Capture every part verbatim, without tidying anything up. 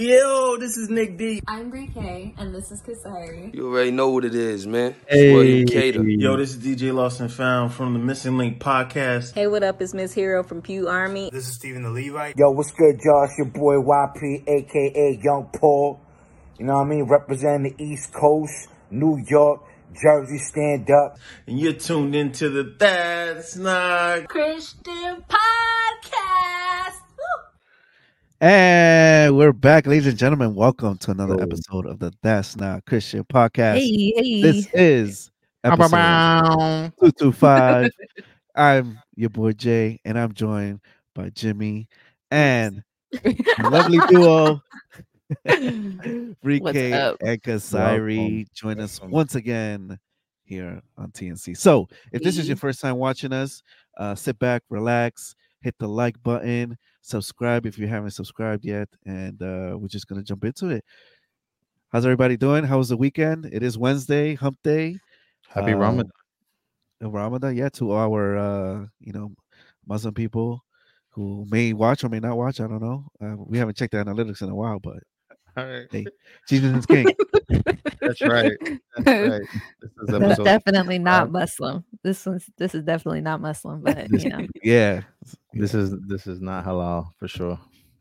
Yo, this is Nick D. I'm Brie K, and this is Kasari. You already know what it is, man. It's Hey. William Cater. Yo, this is D J Lost and Found from the Missing Link podcast. Hey, what up? It's Miss Hero from Pew Army. This is Stephen the Levite. Yo, what's good, Josh? Your boy Y P, aka Young Paul. You know what I mean? Representing the East Coast, New York, Jersey, stand up. And you're tuned into the That's Not Christian Podcast. Woo! And we're back, ladies and gentlemen. Welcome to another episode of the That's Not Christian Podcast. Hey, hey. This is episode two twenty-five. I'm your boy Jay, and I'm joined by Jimmy and the lovely duo Brie K and Kasari. Join us once again here on T N C. So, if this is your first time watching us, uh, sit back, relax, hit the like button, subscribe if you haven't subscribed yet, and uh, we're just gonna jump into it. How's everybody doing? How was the weekend? It is Wednesday, Hump Day. Happy uh, Ramadan. Ramadan, yeah, to our uh, you know Muslim people who may watch or may not watch. I don't know. Uh, we haven't checked the analytics in a while, but All right. hey, Jesus is king. That's right. That's right. This is That's episode definitely not Muslim. This one's this is definitely not Muslim, but you know. Yeah, This is this is not halal for sure.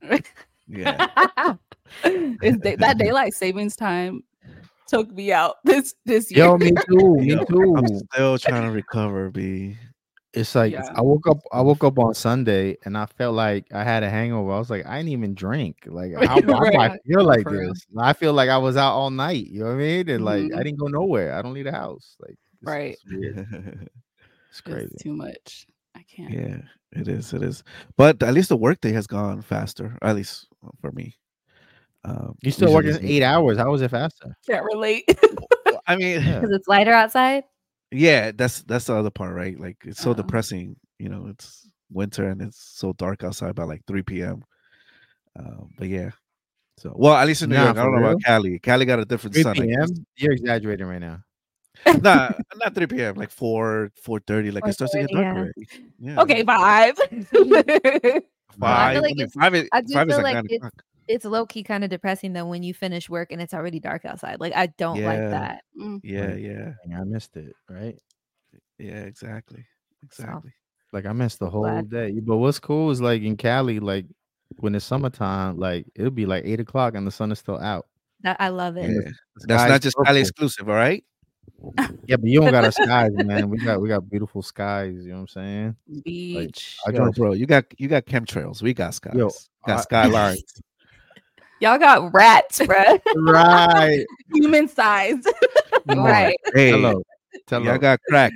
yeah. It's day, that daylight savings time took me out this this year. Yo, me too. Me Yo, too. I'm still trying to recover, B. It's like Yeah. I woke up. I woke up on Sunday and I felt like I had a hangover. I was like, I didn't even drink. Like, how, why do I Right. feel like For real. this? I feel like I was out all night. You know what I mean? And like, Mhm. I didn't go nowhere. I don't leave the house. Like, it's, Right. it's weird. It's crazy. It's too much. I can't. Yeah, it is. It is. But at least the workday has gone faster, at least for me. Um, You still usually working it's- eight hours? How was it faster? Can't relate. I mean, Yeah. Because it's lighter outside. yeah, that's that's the other part, right? Like it's so Oh. depressing. You know, it's winter and it's so dark outside by like three p.m. Um, but yeah. So well, at least in New Nah, York, I don't for know real? about Cali. Cali got a different three sun. I p.m. guess. You're exaggerating right now. Nah, not three p.m. Like four, four thirty. Like it starts to get dark yeah. already. Yeah. Okay, five. Well, I Five. feel like I mean, it's- five is, I do five is feel like like nine it's o'clock. it's low key kind of depressing though when you finish work and it's already dark outside. Like I don't Yeah. like that. Mm. Yeah, Right. yeah, Dang, I missed it. Right. yeah. Exactly, exactly. Like I missed the whole Glad. day. But what's cool is like in Cali, like when it's summertime, like it'll be like eight o'clock and the sun is still out. That I love it. Yeah. The That's sky's not just Cali purple. exclusive, all right? Yeah, but you don't got our skies, man. We got we got beautiful skies. You know what I'm saying? Beach. I Yo, drove- bro, you got you got chemtrails. We got skies. Yo, got I- skylines. Y'all got rats, bruh. Right. Human size. Come on. Right. Hey, Hello. Tell y'all her. got crack.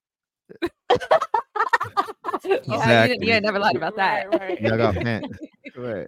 Yeah, you, didn't- Exactly. you ain't never lied about that. Right, right. Y'all got pant. Right.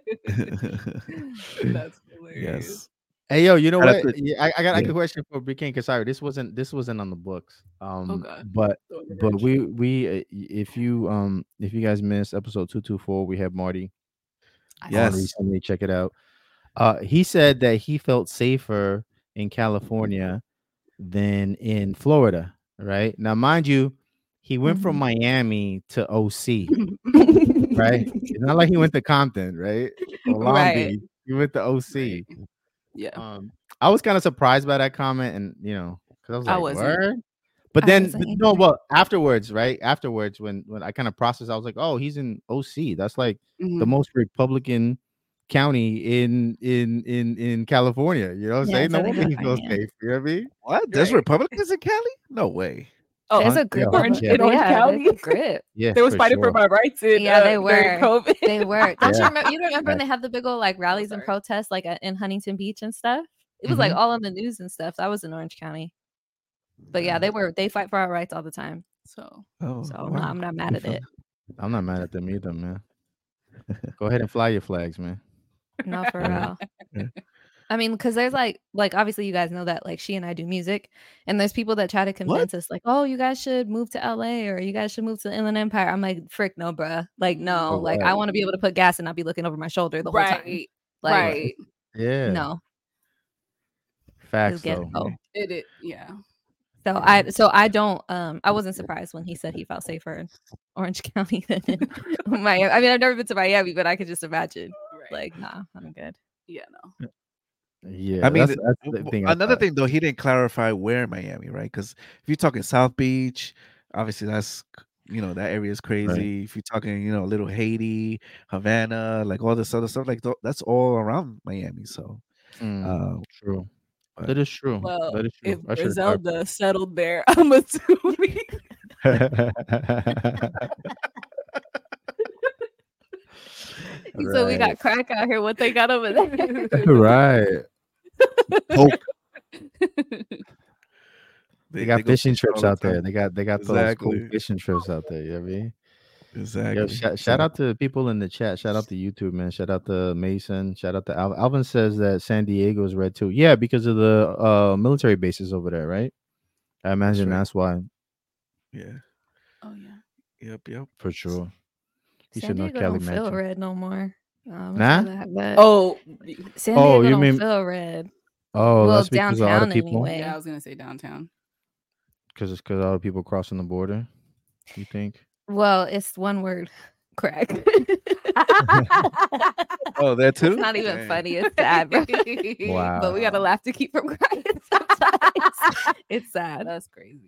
That's hilarious. Yes. Hey yo, you know Shout out what? to- Yeah, I, I got I yeah. got a question for Big King Kasari. This wasn't this wasn't on the books. Um Okay. but Go ahead. but we we uh, if you um if you guys missed episode two twenty-four, we have Marty I on Yes. recently. Check it out. Uh, he said that he felt safer in California than in Florida. Right now, mind you, he went from Miami to O C. Right, it's not like he went to Compton, right? Or Long Right. Beach. He went to O C. Yeah. Um, I was kind of surprised by that comment, and you know, because I was I like, wasn't. "Word?" But I then, wasn't but no, either. well, afterwards, right? Afterwards, when when I kind of processed, I was like, "Oh, he's in O C. That's like the Mhm. most Republican county in in in in California." You know what I'm Yeah, saying? No Southern wonder he feels California. safe. You know what I mean? What? There's Right. Republicans in Cali? No way. Oh, There's huh? a grip. Yeah, Orange- yeah. in Orange yeah, County? there's a grip. Yeah, they was for fighting for sure. my rights in Yeah, uh, they during were. COVID. They were. Don't you Yeah. remember? You don't remember when Right. they have the big old like rallies and sorry. protests like uh, in Huntington Beach and stuff? It was like Mhm. all on the news and stuff. So I was in Orange County. But yeah, they were. They fight for our rights all the time. So Oh, So wow. no, I'm not mad at it. I'm not mad at them either, man. Go ahead and fly your flags, man. No, for Yeah. real. Yeah. I mean, because there's like, like obviously you guys know that like she and I do music, and there's people that try to convince us like, oh, you guys should move to L A or you guys should move to the Inland Empire. I'm like, frick, no, bruh. Like, no, Oh, like right. I want to be able to put gas and not be looking over my shoulder the whole time. right, Like, right. Yeah, no, facts just get though. go. It, it yeah. So I, so I don't, um, I wasn't surprised when he said he felt safer in Orange County than in Miami. I mean, I've never been to Miami, but I could just imagine. Right. Like, nah, I'm good. Yeah, no. Yeah, I mean, that's, that's the w- thing. I another thought. thing though, he didn't clarify where in Miami, right? Because if you're talking South Beach, obviously that's you know that area is Right. crazy. If you're talking, you know, Little Haiti, Havana, like all this other stuff, like tho- that's all around Miami. So, Mm, uh, true. but That is true. Well, That is if true. I should have Griselda settled there, I'm assuming. clarified. So we got Right. crack out here. What they got over there? Right. Coke, They got go fishing fishing all trips the out there. time. They got they got those cool Exactly, fishing trips out there. You know what I mean? Yo, exactly. shout, shout So, out to people in the chat. Shout out to YouTube, man. Shout out to Mason. Shout out to Al- Alvin says that San Diego is red too. Yeah, because of the uh military bases over there, right? I that's imagine right. that's why, Yeah. Oh yeah. Yep. Yep. for sure. You San should know Diego Kelly don't feel Mansion. red no more. Um, Nah? that. Oh, San Oh, Diego you don't mean feel red. oh, Well, that's because of all the downtown people. anyway. yeah. I was gonna say downtown. Because it's because all the people crossing the border. You think? Well, it's one word, crack. Oh, that It's too. not even Dang. funny. It's sad, bro. Wow. But we gotta laugh to keep from crying sometimes. It's sad. That's crazy.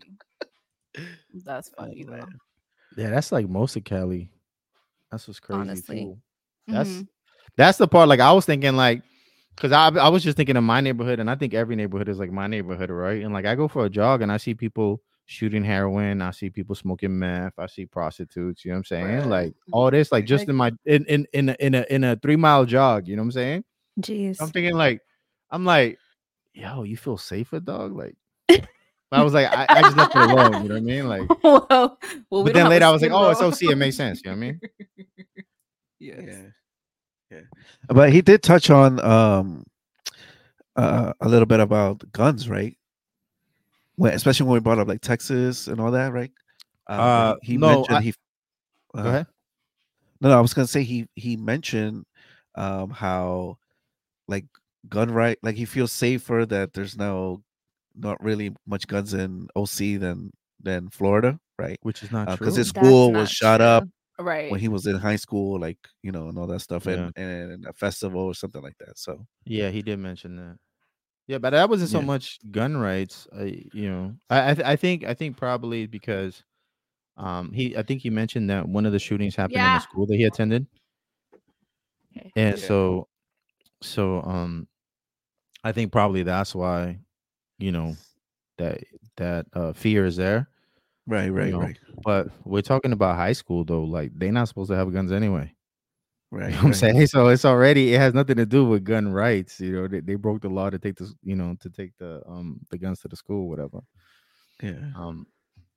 That's Oh, funny though. man. Yeah, that's like most of Cali. That's what's crazy Honestly. too. That's Mhm. that's the part. Like I was thinking, like, because I I was just thinking of my neighborhood, and I think every neighborhood is like my neighborhood, right? And like I go for a jog, and I see people shooting heroin, I see people smoking meth, I see prostitutes. You know what I'm saying? Right. Like all this, like just Like- in my in in in a, in a in a three mile jog. You know what I'm saying? Jeez. I'm thinking like, I'm like, yo, you feel safer, dog? Like, I was like, I, I just left it alone. You know what I mean? Like, well, well, we but don't then have later a I was like, skid oh, it's row. O C. It makes sense. You know what I mean? Yes. Yeah. Yeah. But he did touch on um uh a little bit about guns, right? When, especially when we brought up like Texas and all that, right? Um, Uh, he, he no, mentioned I- he Go uh, ahead. No, no, I was gonna say he he mentioned um how like gun right like he feels safer that there's no not really much guns in O C than than Florida, right? Which is not true. Because his That's school not was shot up Right. when he was in high school, like you know, and all that stuff, Yeah. and and a festival or something like that. So Yeah, he did mention that. Yeah, but that wasn't so Yeah. much gun rights. Uh, you know, I I, th- I think I think probably because um he I think he mentioned that one of the shootings happened in Yeah. the school that he attended, Okay. and Yeah. so so um I think probably that's why you know that that uh, fear is there. right, right, know, right, But we're talking about high school though. Like they're not supposed to have guns anyway. right. You know what I'm right. saying? So it's already it has nothing to do with gun rights. You know, they, they broke the law to take the you know to take the um the guns to the school, whatever. Yeah, Um,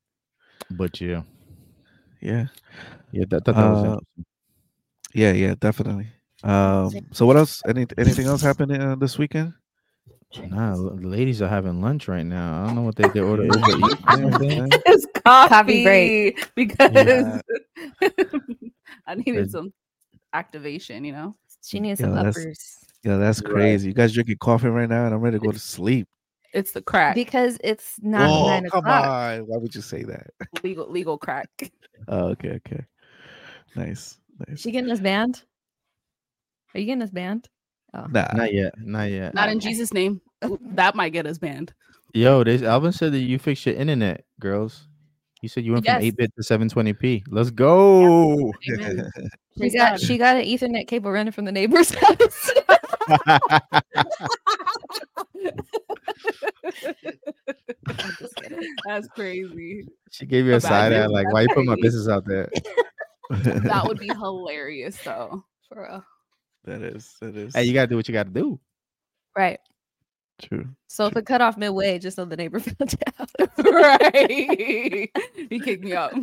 but yeah, yeah, yeah, that that, that was Uh, interesting. yeah, yeah, definitely. Um, so what else? Any anything else happening uh, this weekend? Nah, l- the ladies are having lunch right now. I don't know what they they order Yeah, Uber Eats or yeah, something. yeah. It's coffee, Coffee break. because I needed Crazy. some activation, you know. She needs Yeah, some that's- uppers. Yeah, that's Right. crazy. You guys drinking coffee right now, and I'm ready to go to sleep. It's the crack, Because it's not oh, nine come o'clock. on! Why would you say that? legal legal crack. Oh, okay, okay, nice, nice. She getting us banned? Are you getting us banned? Oh. Nah, Not yet, not yet. Not in Okay. Jesus' name. That might get us banned. Yo, this Alvin said that you fixed your internet, girls. You said you went Yes. from eight bit to seven twenty p. Let's go. Amen. She Praise got God. she got an Ethernet cable running from the neighbor's house. I'm just kidding. That's crazy. She gave you a side eye, Imagine. like, That's why you put my crazy. business out there? That would be hilarious, though. For real. that is that is. Hey, you gotta do what you gotta do. Right. true. So if it cut off midway, just so the neighbor found out. Right. He kicked me out.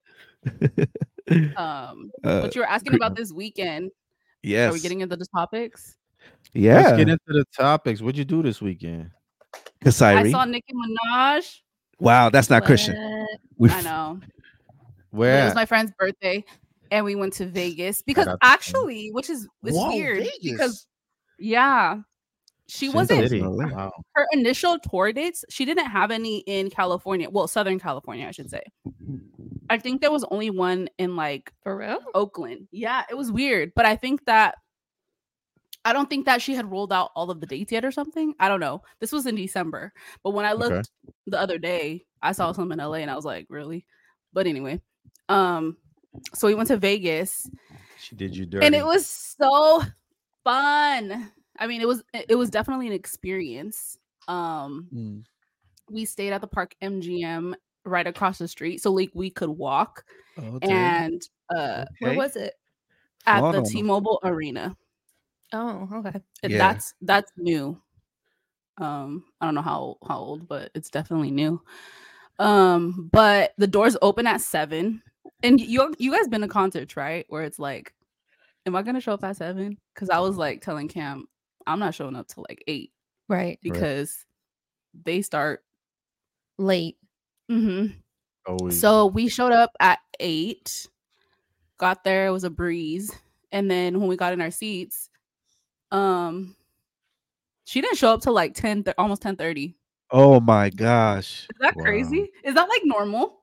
Um, Uh, but you were asking pre- about this weekend. yes. Are we getting into the topics? Yeah. Let's get into the topics. What'd you do this weekend? Kasiri. I saw Nicki Minaj. Wow, that's not Christian. What? We I know. Where? It was at? my friend's birthday, and we went to Vegas because out to Vegas. actually, which is it's Whoa, weird Vegas. because yeah, she Sin wasn't City. L A. Wow. her initial tour dates. She didn't have any in California. Well, Southern California, I should say. I think there was only one in like For real? Oakland. Yeah, it was weird, but I think that I don't think that she had rolled out all of the dates yet or something. I don't know. This was in December. But when I looked Okay. the other day, I saw some in L A and I was like, really? But anyway, um, so we went to Vegas She did you dirty. and it was so fun. I mean, it was it was definitely an experience. Um, Mm. we stayed at the Park M G M right across the street, so like we could walk. Oh, dang. And uh, Where Okay. was it? at Flaunt the on 'em. T-Mobile Arena. Oh, okay. And Yeah. That's that's new. Um, I don't know how how old, but it's definitely new. Um, but the doors open at seven, and you you guys been to concerts, right? Where it's like, am I gonna show up at seven? Because I was like telling Cam, I'm not showing up till like eight Right. because they start. Late. Mm-hmm. Always. So we showed up at eight, got there, it was a breeze, and then when we got in our seats, um, she didn't show up till like ten, th- almost ten thirty. Oh my gosh. Is that Wow. crazy? Is that like normal?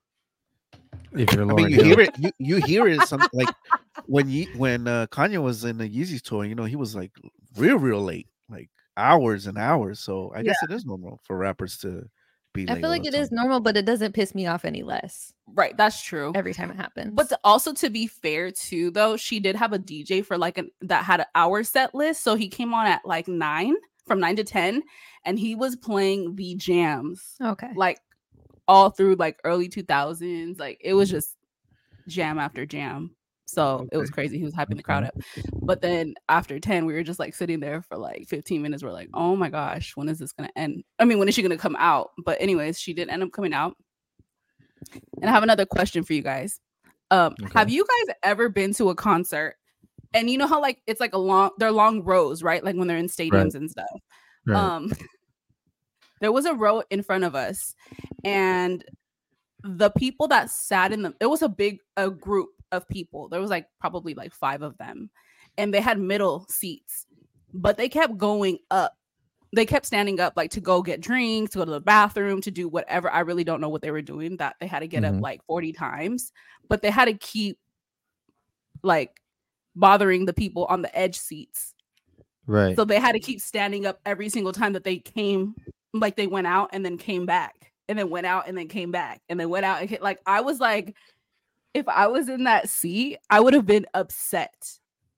If you're I mean, Lauryn you Hill. hear it. You, you hear it. Some like when you when uh, Kanye was in the Yeezy's tour. You know, he was like real, real late, like hours and hours. So I guess it is normal for rappers to be I late. feel all like the it is time. normal, but it doesn't piss me off any less Right, that's true. every time it happens. But to, also to be fair too, though, she did have a D J for like an that had an hour set list. So he came on at like nine, from nine to ten, and he was playing the jams okay. like all through like early two thousands. Like it was just jam after jam. So it was Okay. crazy. He was hyping the crowd up. But then after ten, we were just like sitting there for like fifteen minutes. We're like, oh my gosh, when is this gonna end? I mean, when is she gonna come out? But anyways, she did end up coming out. And I have another question for you guys. Um, Okay. have you guys ever been to a concert? And you know how like it's like a long, they're long rows, right? Like when they're in stadiums Right. and stuff. Right. Um, there was a row in front of us, and the people that sat in the, it was a big a group of people. There was like probably like five of them, and they had middle seats, but they kept going up. They kept standing up like to go get drinks, to go to the bathroom, to do whatever. I really don't know what they were doing, that they had to get Mhm. up like forty times, but they had to keep like bothering the people on the edge seats. Right. So they had to keep standing up every single time that they came, like they went out and then came back, and then went out and then came back, and then went out and came, like I was like, if I was in that seat, I would have been upset.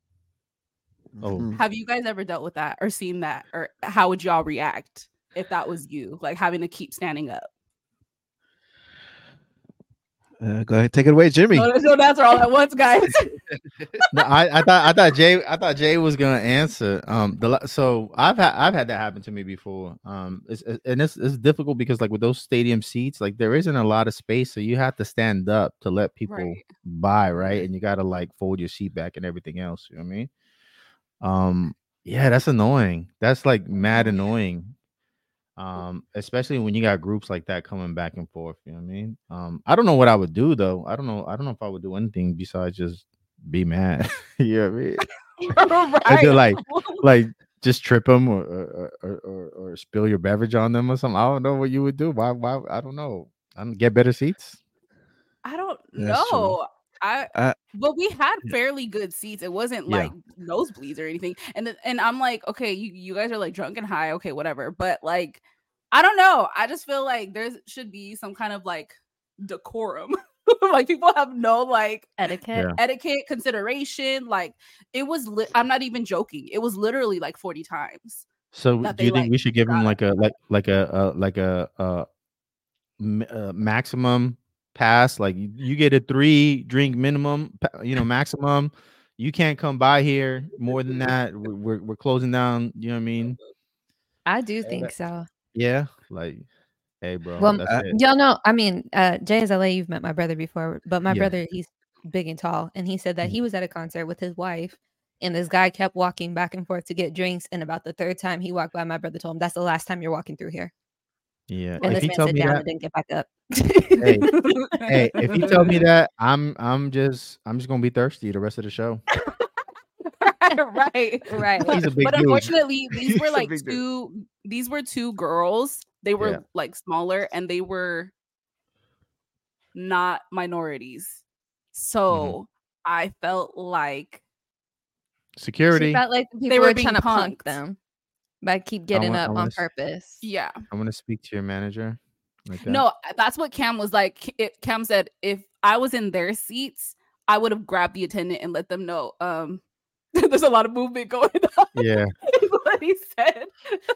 Oh. Mhm. Have you guys ever dealt with that or seen that, or how would y'all react if that was you, like having to keep standing up? Uh, go ahead, take it away, Jimmy. No, no, that's all at once, guys. No, I, I thought I thought Jay I thought Jay was gonna answer. Um, the la- so I've had I've had that happen to me before. Um, it's, it- and it's it's difficult because like with those stadium seats, like there isn't a lot of space, so you have to stand up to let people Right. by, right? And you gotta like fold your seat back and everything else. You know what I mean? Um, yeah, that's annoying. That's like mad annoying. Um, especially when you got groups like that coming back and forth. You know what I mean? Um, I don't know what I would do though. I don't know. I don't know if I would do anything besides just be mad. You know what I mean? Like, they're like, like just trip them or or, or or or spill your beverage on them or something. I don't know what you would do. Why? Why? I don't know. I don't get better seats. I don't That's true. know. I Uh, but we had fairly good seats. It wasn't Yeah. like nosebleeds or anything. And th- and I'm like, okay, you, you guys are like drunk and high, okay, whatever. But like, I don't know. I just feel like there should be some kind of like decorum. Like people have no like Etiquette. Yeah. etiquette consideration. Like it was li- I'm not even joking. It was literally like forty times. So That do they, you think like, we should give got them it. like a like like a uh, like a uh, m- uh maximum pass? Like you, you get a three drink minimum, pa- you know, maximum. You can't come by here more than that. We're we're, we're closing down. You know what I mean? I do think so. Yeah. Like, hey, bro, Well, that's uh, it. y'all know, I mean, uh, Jay is L A, you've met my brother before, but my Yeah. brother, he's big and tall. And he said that Mhm. he was at a concert with his wife, and this guy kept walking back and forth to get drinks. And about the third time he walked by, my brother told him, "That's the last time you're walking through here." Yeah. And If this he man tell sat me down that, and didn't get back up. hey, hey, if he tell me that, I'm I'm just I'm just gonna be thirsty the rest of the show. right, right. He's a big But dude. unfortunately, these He's were a like big dude. two. These were two girls. They were Yeah. like smaller, and they were not minorities. So Mm-hmm. I felt like Security. She felt like the people They were were being trying to punk punked. them, but keep getting want- I up wanna on s- purpose. Yeah. I want to speak to your manager. Like that. No, that's what Cam was like. It, Cam said, if I was in their seats, I would have grabbed the attendant and let them know. Um, there's a lot of movement going on. Yeah. Is what he said.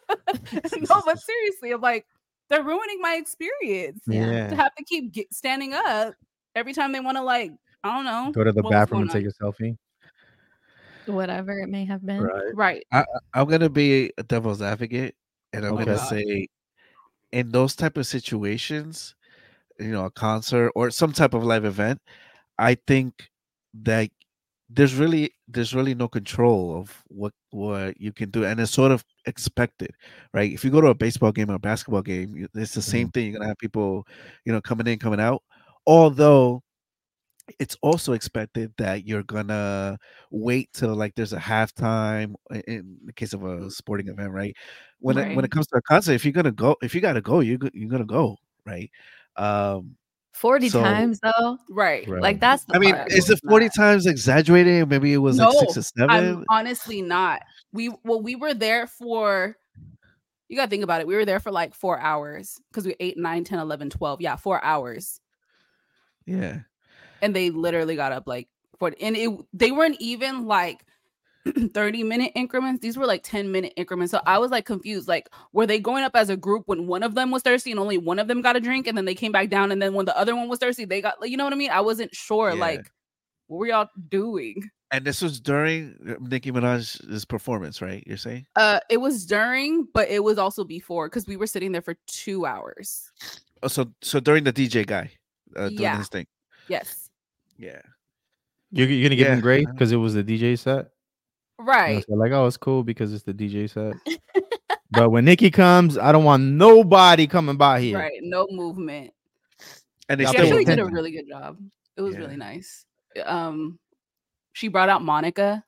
No, but seriously, I'm like, they're ruining my experience. Yeah. To have to keep get, standing up every time they want to, like, I don't know, Go to the what was bathroom and going take a selfie. Whatever it may have been. Right. on. Right. I, I'm gonna be a devil's advocate, and I'm Okay. gonna God. say, in those type of situations, you know, a concert or some type of live event, I think that there's really there's really no control of what what you can do, and it's sort of expected, right? If you go to a baseball game or a basketball game, you- it's the same thing. You're gonna have people, you know, coming in, coming out. Although it's also expected that you're gonna wait till like there's a halftime i- in the case of a sporting event, right? When it, when Right. it comes to a concert, if you're gonna go, if you gotta go, you're go- you're gonna go, right? Um, forty So- times though. Right. Right. Like that's the I mean, part. is it it's forty not. times exaggerated? Maybe it was like six No, or seven. I'm honestly not. We well, we were there for, you gotta think about it. We were there for like four hours because we eight, nine, ten, eleven, twelve. Yeah, four hours. Yeah, And they literally got up like for and it they weren't even like thirty minute increments. These were like ten minute increments. So I was like confused. Like, were they going up as a group when one of them was thirsty and only one of them got a drink, and then they came back down, and then when the other one was thirsty, they got, like, you know what I mean? I wasn't sure. Yeah. Like, what were y'all doing? and this was during uh, Nicki Minaj's performance, right? You're saying? Uh, it was during, but it was also before because we were sitting there for two hours. Oh, so so during the D J guy uh, doing Yeah. his thing. Yes, Yeah, You're, you're gonna give Yeah. him grace because it was the D J set. You know, right. so like, oh, it's cool because it's the D J set. But when Nikki comes, I don't want nobody coming by here. Right, no movement. and they Y'all She still pay actually did a attention. really good job. It was Yeah. really nice. Um, she brought out Monica.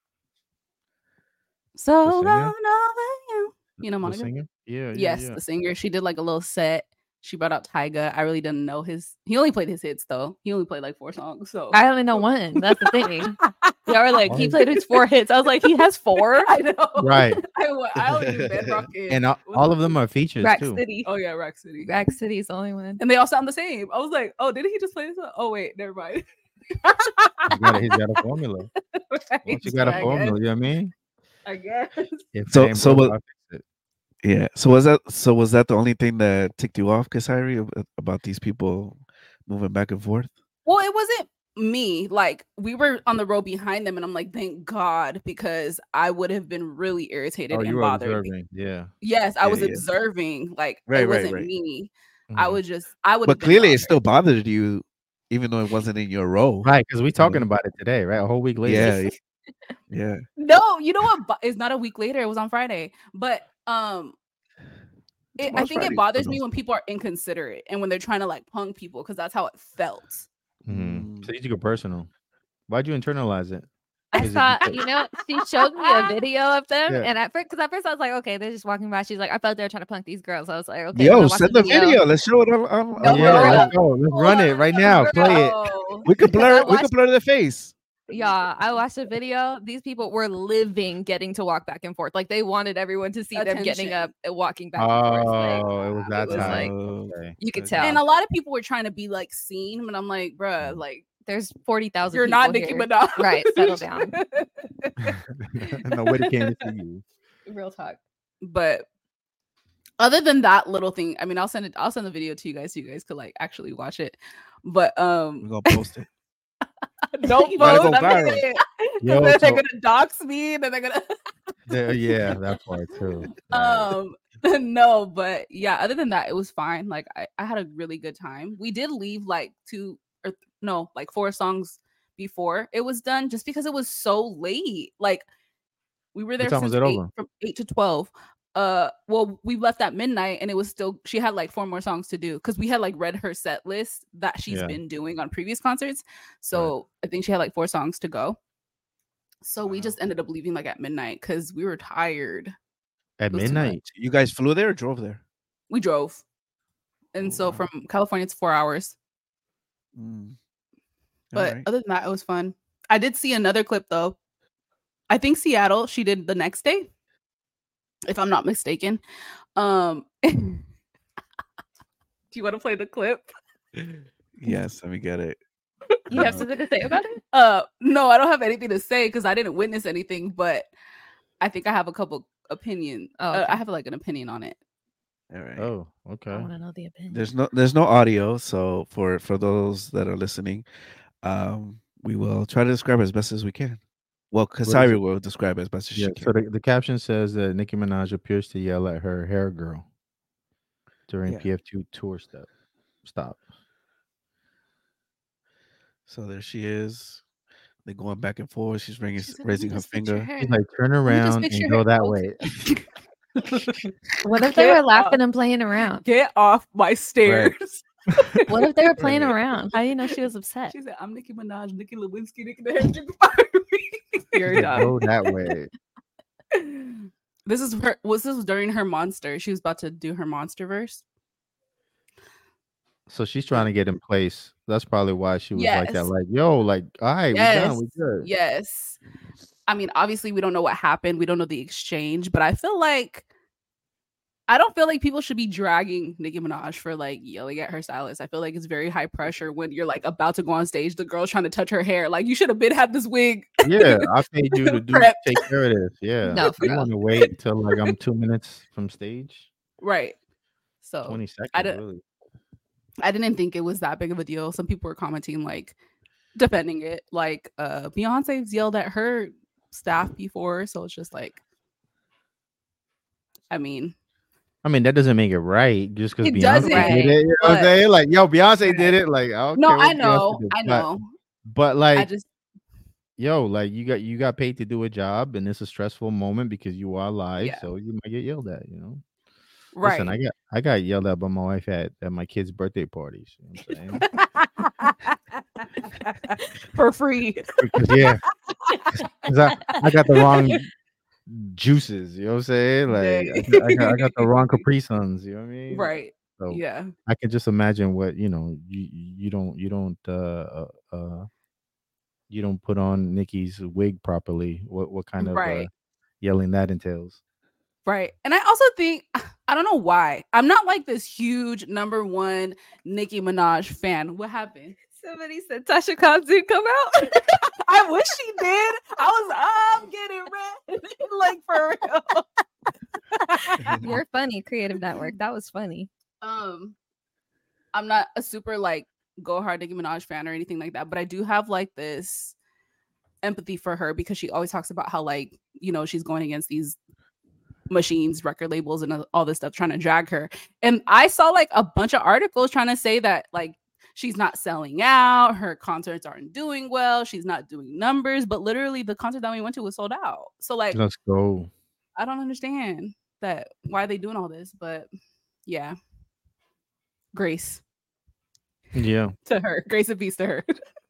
So The long singer? over you. You know The Monica? singer? Yeah, yeah, Yes, yeah. the singer. She did like a little set. She brought out Tyga. I really didn't know his. He only played his hits though. He only played like four songs. So I only know one. That's the thing. Y'all were like, he Oh. played his four hits. I was like, he has four. I know. Right. I, wa- I only knew Bedrock and, And all, all of them are features Rack too. City. oh yeah, Rack City. Rack City is the only one. And they all sound the same. I was like, oh, did he just play this one? Oh wait, never mind. He's got a, he's got a formula. Right, Once you got a I formula, guess. you know what I mean? I guess. If So- it ain't so broke, what- I'll fix it. Yeah. So was that so was that the only thing that ticked you off, Kasari, ab- about these people moving back and forth? Well, it wasn't me. Like, we were on the row behind them, and I'm like, thank God, because I would have been really irritated Oh, and you were bothered. observing. Yeah. Yes, I Yeah, was yeah. observing. Like, Right, it right, wasn't right. me. I Mhm. was just, I would. But clearly, it still bothered you, even though it wasn't in your role. Right, because we talking about it today, right? A whole week later. Yeah. Yeah. No, you know what? bo- It's not a week later. It was on Friday. But um, it, I Tomorrow's think Friday. it bothers Oh, me no. when people are inconsiderate and when they're trying to like punk people, because that's how it felt. Mhm. Mm. So you took it personal. Why'd you internalize it? I Is it saw, because- you know, she showed me a video of them, Yeah. and at first, because at first I was like, okay, they're just walking by. She's like, I felt they were trying to punk these girls. I was like, okay. Yo, then I watched send the video. Let's show it on. on, No, on yeah, girl. let's go. Let's run it right now. Play it. Girl. We could blur. I we could watched- blur the face. Yeah, I watched the video. These people were living getting to walk back and forth. Like they wanted everyone to see them getting Attention. up and walking back and forth. Like, Oh, it was that was time. like- Okay. you could Okay. tell. And a lot of people were trying to be like seen, but I'm like, bruh, like There's forty thousand. you're not Nicki here. Minaj. Right, settle down. Nobody came to see you. Real talk. But other than that little thing, I mean, I'll send it. I'll send the video to you guys, so you guys could like actually watch it. But We're um, gonna post it. don't You post gotta go that viral. video. Yo, Then so- they're gonna dox me. Then they're gonna. There- yeah, that part too. um no, but yeah, other than that, it was fine. Like I, I had a really good time. We did leave like two or th- no, like four songs before it was done, just because it was so late. Like we were there time was since it eight, over? from eight to twelve. Uh, well, we left at midnight, and it was still, she had like four more songs to do because we had like read her set list that she's Yeah. been doing on previous concerts. So I think she had like four songs to go. So we Wow. just ended up leaving like at midnight because we were tired. At It was too midnight. You guys flew there or drove there? We drove. And Oh, so wow. from California, it's four hours. Mm. But Alright. other than that, it was fun. I did see another clip though I think Seattle, she did the next day, if I'm not mistaken. Um, do you want to play the clip? Yes, let me get it. You have something to say about it? Uh, no, I don't have anything to say because I didn't witness anything, but I think I have a couple opinion. Oh, uh, okay. I have like an opinion on it. All right. Oh, I okay. want to know the opinion. There's no there's no audio, so for for those that are listening, um, we will try to describe it as best as we can. Well, is Kasari it? will describe it as best as Yeah. she So can. the, the caption says that Nicki Minaj appears to yell at her hair girl during Yeah. P F two tour step stop. So there she is. They're going back and forth. She's raising, She's like, raising her finger. She's like, turn Let me just around fix and your go hair. that Okay. way. What if they Get were laughing off. and playing around? Get off my stairs. What if they were playing Right. around? How do you know she was upset? She said, I'm Nicki Minaj, Nicki Lewinsky, Nicki the Hair. You're Go dumb. that way. This is her. Was this was during her monster? She was about to do her monster verse. So she's trying to get in place. That's probably why she was like that. Yes. Like, yo, like, all right, we Yes. done, we good. Yes. I mean, obviously, we don't know what happened. We don't know the exchange, but I feel like I don't feel like people should be dragging Nicki Minaj for like yelling at her stylist. I feel like it's very high pressure when you're like about to go on stage. The girl's trying to touch her hair. Like, you should have been had this wig. Yeah, I paid you to do Prepped. take care of this. Yeah. No, for you real. want to wait till like I'm two minutes from stage? Right. So twenty seconds, I don't- really. I didn't think it was that big of a deal. Some people were commenting, like, defending it. Like, uh, Beyonce's yelled at her staff before. So it's just like, I mean, I mean, that doesn't make it right just because It Beyonce doesn't, did it. You know what I'm but- saying? Like, yo, Beyonce Right. did it. Like, okay, no, what I Beyonce know. did. I But- know. But like, I just, yo, like you got you got paid to do a job, and it's a stressful moment because you are live, Yeah. so you might get yelled at. You know. right. Listen, I got I got yelled at by my wife at, at my kids' birthday parties. You know what I'm saying? For free. Because yeah, because I, I got the wrong juices. You know what I'm saying? Like I, got- I got I got the wrong Capri Suns. You know what I mean? Right. So Yeah. I can just imagine what you know. You you don't you don't uh uh. uh you don't put on Nikki's wig properly. What what kind of uh, Right. yelling that entails? Right. And I also think, I don't know why. I'm not like this huge number one Nicki Minaj fan. What happened? Somebody said Tasha Cobbs did come out. I wish she did. I was I'm getting ready. Like for real. You're funny, Creative Network. That was funny. um I'm not a super like go hard Nicki Minaj fan or anything like that, but I do have like this empathy for her because she always talks about how like, you know, she's going against these machines, record labels, and uh, all this stuff trying to drag her. And I saw like a bunch of articles trying to say that like she's not selling out, her concerts aren't doing well, she's not doing numbers, but literally the concert that we went to was sold out. So like Let's go. I don't understand that why are they doing all this, but yeah. Grace Yeah. to her. Grace and peace to her.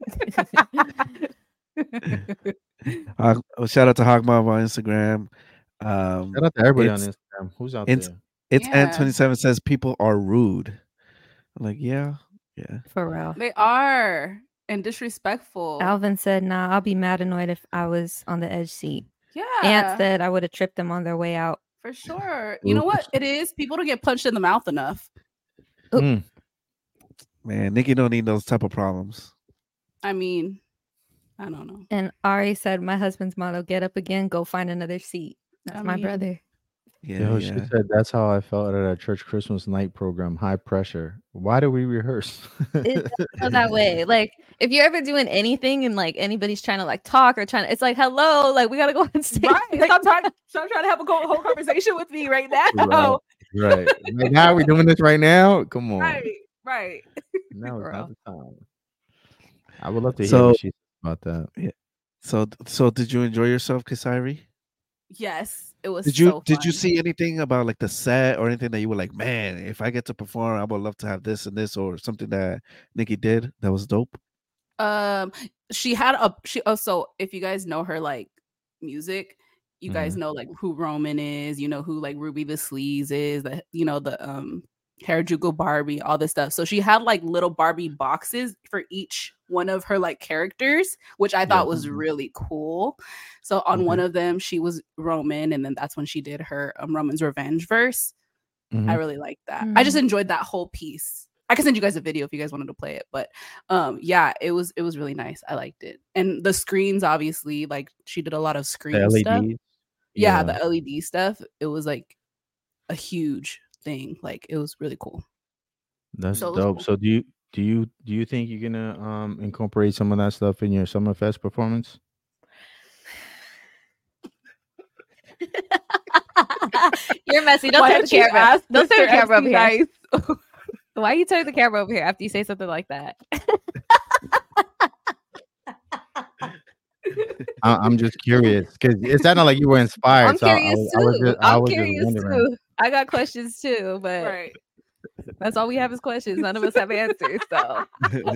Uh, shout out to Hogmob on Instagram. Um, Shout out to everybody on it's- Instagram. Who's out it's- there? it's Yeah. N twenty-seven says people are rude. I'm like, yeah, yeah. For real. They are and disrespectful. Alvin said, nah, I'll be mad annoyed if I was on the edge seat. yeah. Aunt said I would have tripped them on their way out. For sure. You know what it is? People don't get punched in the mouth enough. Mm. Man, Nikki don't need those type of problems. I mean, I don't know. And Ari said, my husband's motto, get up again, go find another seat. That's I my mean, brother. Yeah, Yo, yeah. she said that's how I felt at a church Christmas night program. High pressure. Why do we rehearse? It does feel that way. Like if you're ever doing anything and like anybody's trying to like talk or trying to, it's like, hello, like we gotta go on stage. Right. Like, Stop trying, stop trying to have a go- whole conversation with me right now. Right. Right. Like, now we're doing this right now. Come on. Right. Right. Now is Girl. not the time. I would love to hear So- what she said about that. So, so did you enjoy yourself, Kasari? Yes. It was Did you so did you fun. see anything about like the set or anything that you were like, man, if I get to perform, I would love to have this and this, or something that Nikki did that was dope? Um, she had a she. Oh, so if you guys know her like music, you guys know like who Roman is. You know who like Ruby the Sleaze is. That you know the um Harajuku Barbie, all this stuff. So she had like little Barbie boxes for each one of her like characters, which I thought Yeah. was really cool. So on Okay. one of them, she was Roman, and then that's when she did her um, Roman's Revenge verse. Mhm. I really liked that. I just enjoyed that whole piece. I can send you guys a video if you guys wanted to play it, but um, yeah, it was it was really nice. I liked it, and the screens, obviously, like she did a lot of The screen L E stuff. Ds. Yeah, the L E D stuff. It was like a huge thing. Like it was really cool. That's So it was dope. cool. So do you do you do you think you're gonna um incorporate some of that stuff in your Summerfest performance? You're messy. Don't Why turn the did you camera. ask Don't turn the Mister camera over M C here. Nice? Why you turn the camera over here after you say something like that? I, I'm just curious because it sounded like you were inspired. I'm so I- I curious was- I was too. just- I I'm was just curious wondering. too. I got questions too, but Right. that's all we have is questions. None of us have answers. So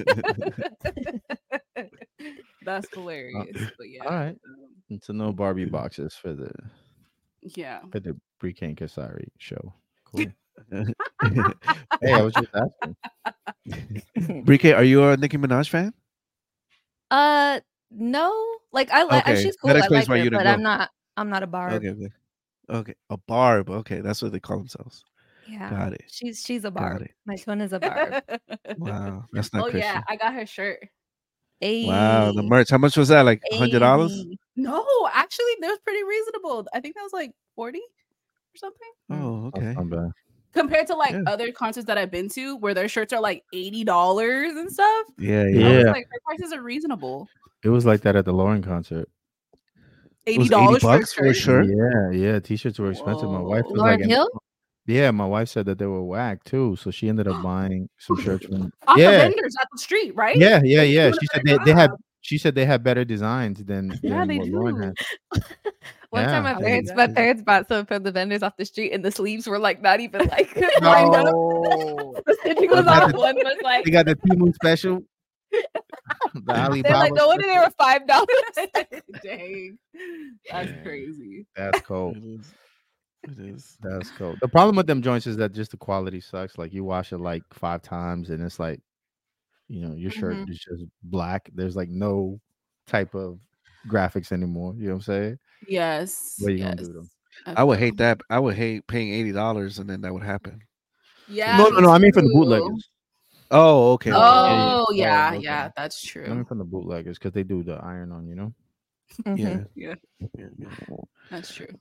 That's hilarious. But yeah. All right. um, So no Barbie boxes for the yeah. for the Brika and Kasari show. Cool. Hey, I was just asking. Brika, are you a Nicki Minaj fan? uh no. Like I like Okay, she's that cool. I explains like why her, you didn't but go. I'm not I'm not a barb. Okay, okay, okay. A barb. Okay, that's what they call themselves. Yeah. Got it. She's she's a Got barb. it. My twin is a barb. Wow, that's not Oh Christian. yeah, I got her shirt. Wow, the Ayy. merch. How much was that? Like hundred dollars? Ayy. No, actually, that was pretty reasonable. I think that was like forty or something. Oh, That's okay. not bad. Compared to like Yeah. other concerts that I've been to where their shirts are like eighty dollars and stuff. Yeah, I yeah. was Yeah. like, their prices are reasonable. It was like that at the Lauren concert. It eighty was dollars eighty bucks for a shirt. Yeah, yeah. T-shirts were expensive. My wife Whoa. was Lauren like, Hill? yeah, my wife said that they were whack too, so she ended up buying some shirts from. Off the Yeah, vendors at the street, right? yeah, yeah, yeah. doing a She said better they, they had. job. She said they had better designs than, Yeah, than they what Lauren do. had. One time Yeah. my I parents see my that. parents bought some from the vendors off the street and the sleeves were like not even like lined up. No, The stitching They was got off. the- One was like they got the Temu special. The they're Alibaba. like, no wonder they special. were five dollars. Dang. That's Dang. crazy. That's cold. It is. It is. That's cool. The problem with them joints is that just the quality sucks. Like you wash it like five times and it's like, you know, your shirt Mhm. is just black. There's like no type of graphics anymore. You know what I'm saying? Yes. What are you yes. gonna do to 'em? I I would feel- hate that. I would hate paying eighty dollars and then that would happen. Yeah. no, no, me no. I mean from the too. bootleggers. Oh, okay. okay. Oh, yeah. yeah, Oh, okay. yeah, that's I mean true. from the bootleggers because they do the iron on, you know. Mhm. Yeah. Yeah, yeah, yeah. that's true.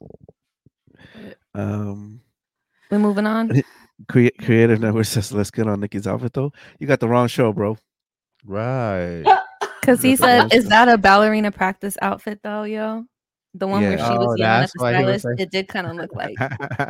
Um, We're moving on. Crea- Creative Network says, "Let's get on Nikki's outfit though." You got the wrong show, bro. Right. Because he That's the said, worst "Is one. that a ballerina practice outfit though, yo?" The one where Yeah. she was Oh, yelling at that's the why he was stylist. like- It did kind of look like,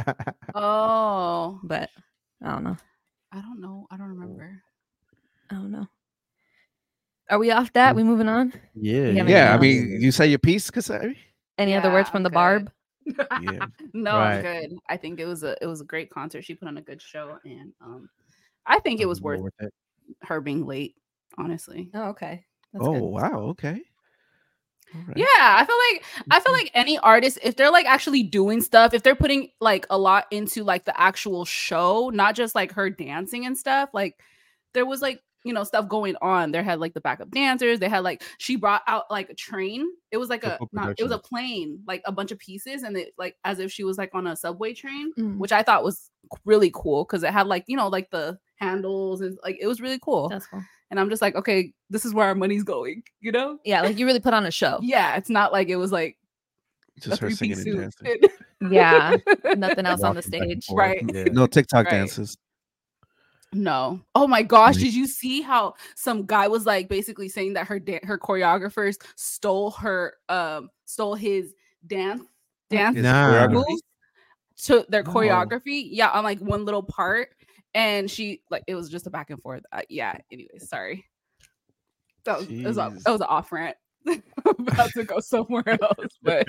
Oh, but I don't know. I don't know. I don't remember. I don't know. Are we off that? We moving on? yeah. Yeah, Yeah, I else? mean, you say your piece, Kasari? Any other words Yeah, from the good. barb? Yeah. No, Right. I'm good. I think it was a it was a great concert. She put on a good show, and um, I think it was worth it. her being late. Honestly, Oh, okay. That's Oh good. wow. Okay. All right. yeah, I feel like I feel like any artist, if they're like actually doing stuff, if they're putting like a lot into like the actual show, not just like her dancing and stuff, like there was like you know stuff going on. There had like the backup dancers. They had like she brought out like a train. It was like The a full not, it was a production. plane, like a bunch of pieces, and it like as if she was like on a subway train, Mm. which I thought was really cool because it had like you know like the handles and like it was really cool. That's cool. And I'm just like, okay, this is where our money's going, you know? Yeah, like you really put on a show. Yeah, it's not like it was like Just a her three-piece singing and suit. dancing. Yeah, nothing else on the Walking back and stage. forth. Right. Yeah. No TikTok Right. dances. No. Oh my gosh, Right. did you see how some guy was like basically saying that her da- her choreographers stole her um stole his dance dance His Nah. choreography. moves to their No. choreography? Yeah, on like one little part, and she like it was just a back and forth. Uh, yeah. Anyway, sorry. That was, it was a, Jeez. that was an off rant. I'm about to go somewhere else, but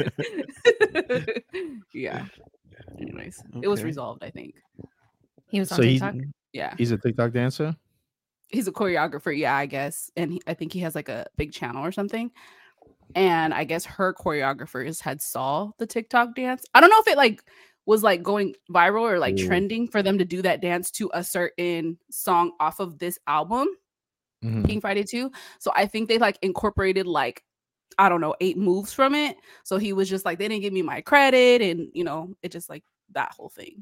yeah. Anyways, it was Okay. resolved. I think. He was on So he's TikTok. Yeah, he's a TikTok dancer. he's a choreographer. Yeah, I guess, and he, I think he has like a big channel or something. And I guess her choreographers had saw the TikTok dance. I don't know if it like was like going viral or like Ooh. trending for them to do that dance to a certain song off of this album, Mhm. Pink Friday two. So I think they like incorporated like, I don't know, eight moves from it. So he was just like, they didn't give me my credit, and you know, it just like that whole thing.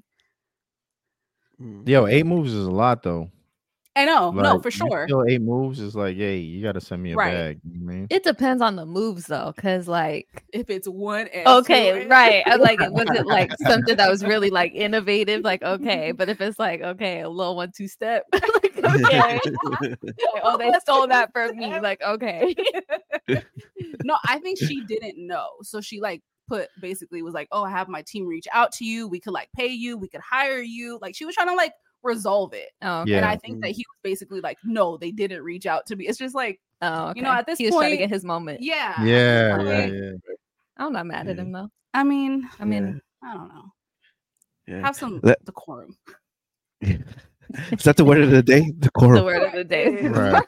Yo, eight moves is a lot though. I know, no, Like, for you sure. feel eight moves is like, hey, you got to send me a Right. bag. You know what I mean? It depends on the moves though, because like If it's one and okay, two and- right. I like it. Was it like something that was really like innovative? Like, okay, but if it's like, okay, a little one two step, like, okay. Oh, they stole that from me. Like, okay. No, I think she didn't know. So she like put basically was like, oh, I have my team reach out to you. We could like pay you. We could hire you. Like she was trying to like resolve it. Oh, okay. Yeah. And I think that he was basically like, no, they didn't reach out to me. It's just like, Oh, okay. you know, at this he was trying to point- get his moment. yeah. at this Yeah, point, yeah, yeah. I'm not mad at Yeah. him though. I mean, I mean, I don't know. Yeah. Have some Let- decorum. Is that the word of the day? Decorum. the word of the day. Right.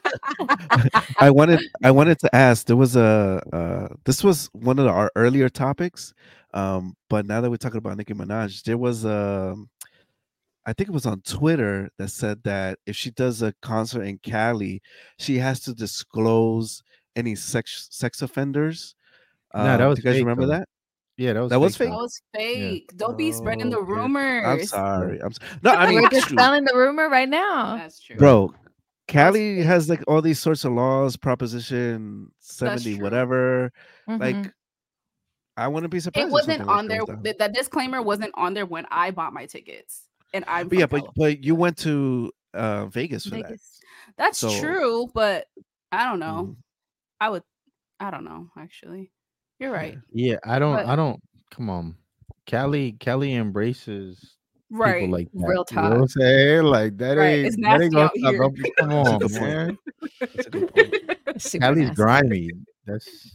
I wanted I wanted to ask. There was a uh, this was one of our earlier topics, um, but now that we're talking about Nicki Minaj, there was a, I think it was on Twitter that said that if she does a concert in Cali, she has to disclose any sex sex offenders. Nah, that Um, was do you guys fake, remember though. that? Yeah, that was That was fake, fake? That though. was fake. Don't be spreading the Okay. rumors. I'm sorry. I'm s- no. I mean, We're just shoot. selling the rumor right now. That's true. Bro, Cali fake. has like all these sorts of laws, Proposition seventy, true. whatever. Mhm. Like, I wouldn't be surprised. It if wasn't something like on there. goes down. That, that disclaimer wasn't on there when I bought my tickets. And I'm But yeah, from but California. but you went to uh, Vegas for that. Vegas. That's so- true, but I don't know. Mhm. I would I don't know, actually. You're right. Yeah, I don't. But- I don't. Come on, Cali. Cali embraces Right. people like that. Real You know what I'm talk. saying? Like that Right, ain't it's that nasty ain't gonna out stop here. up- Come on, good point. man. That's a good point. Super Cali's nasty. grimy. That's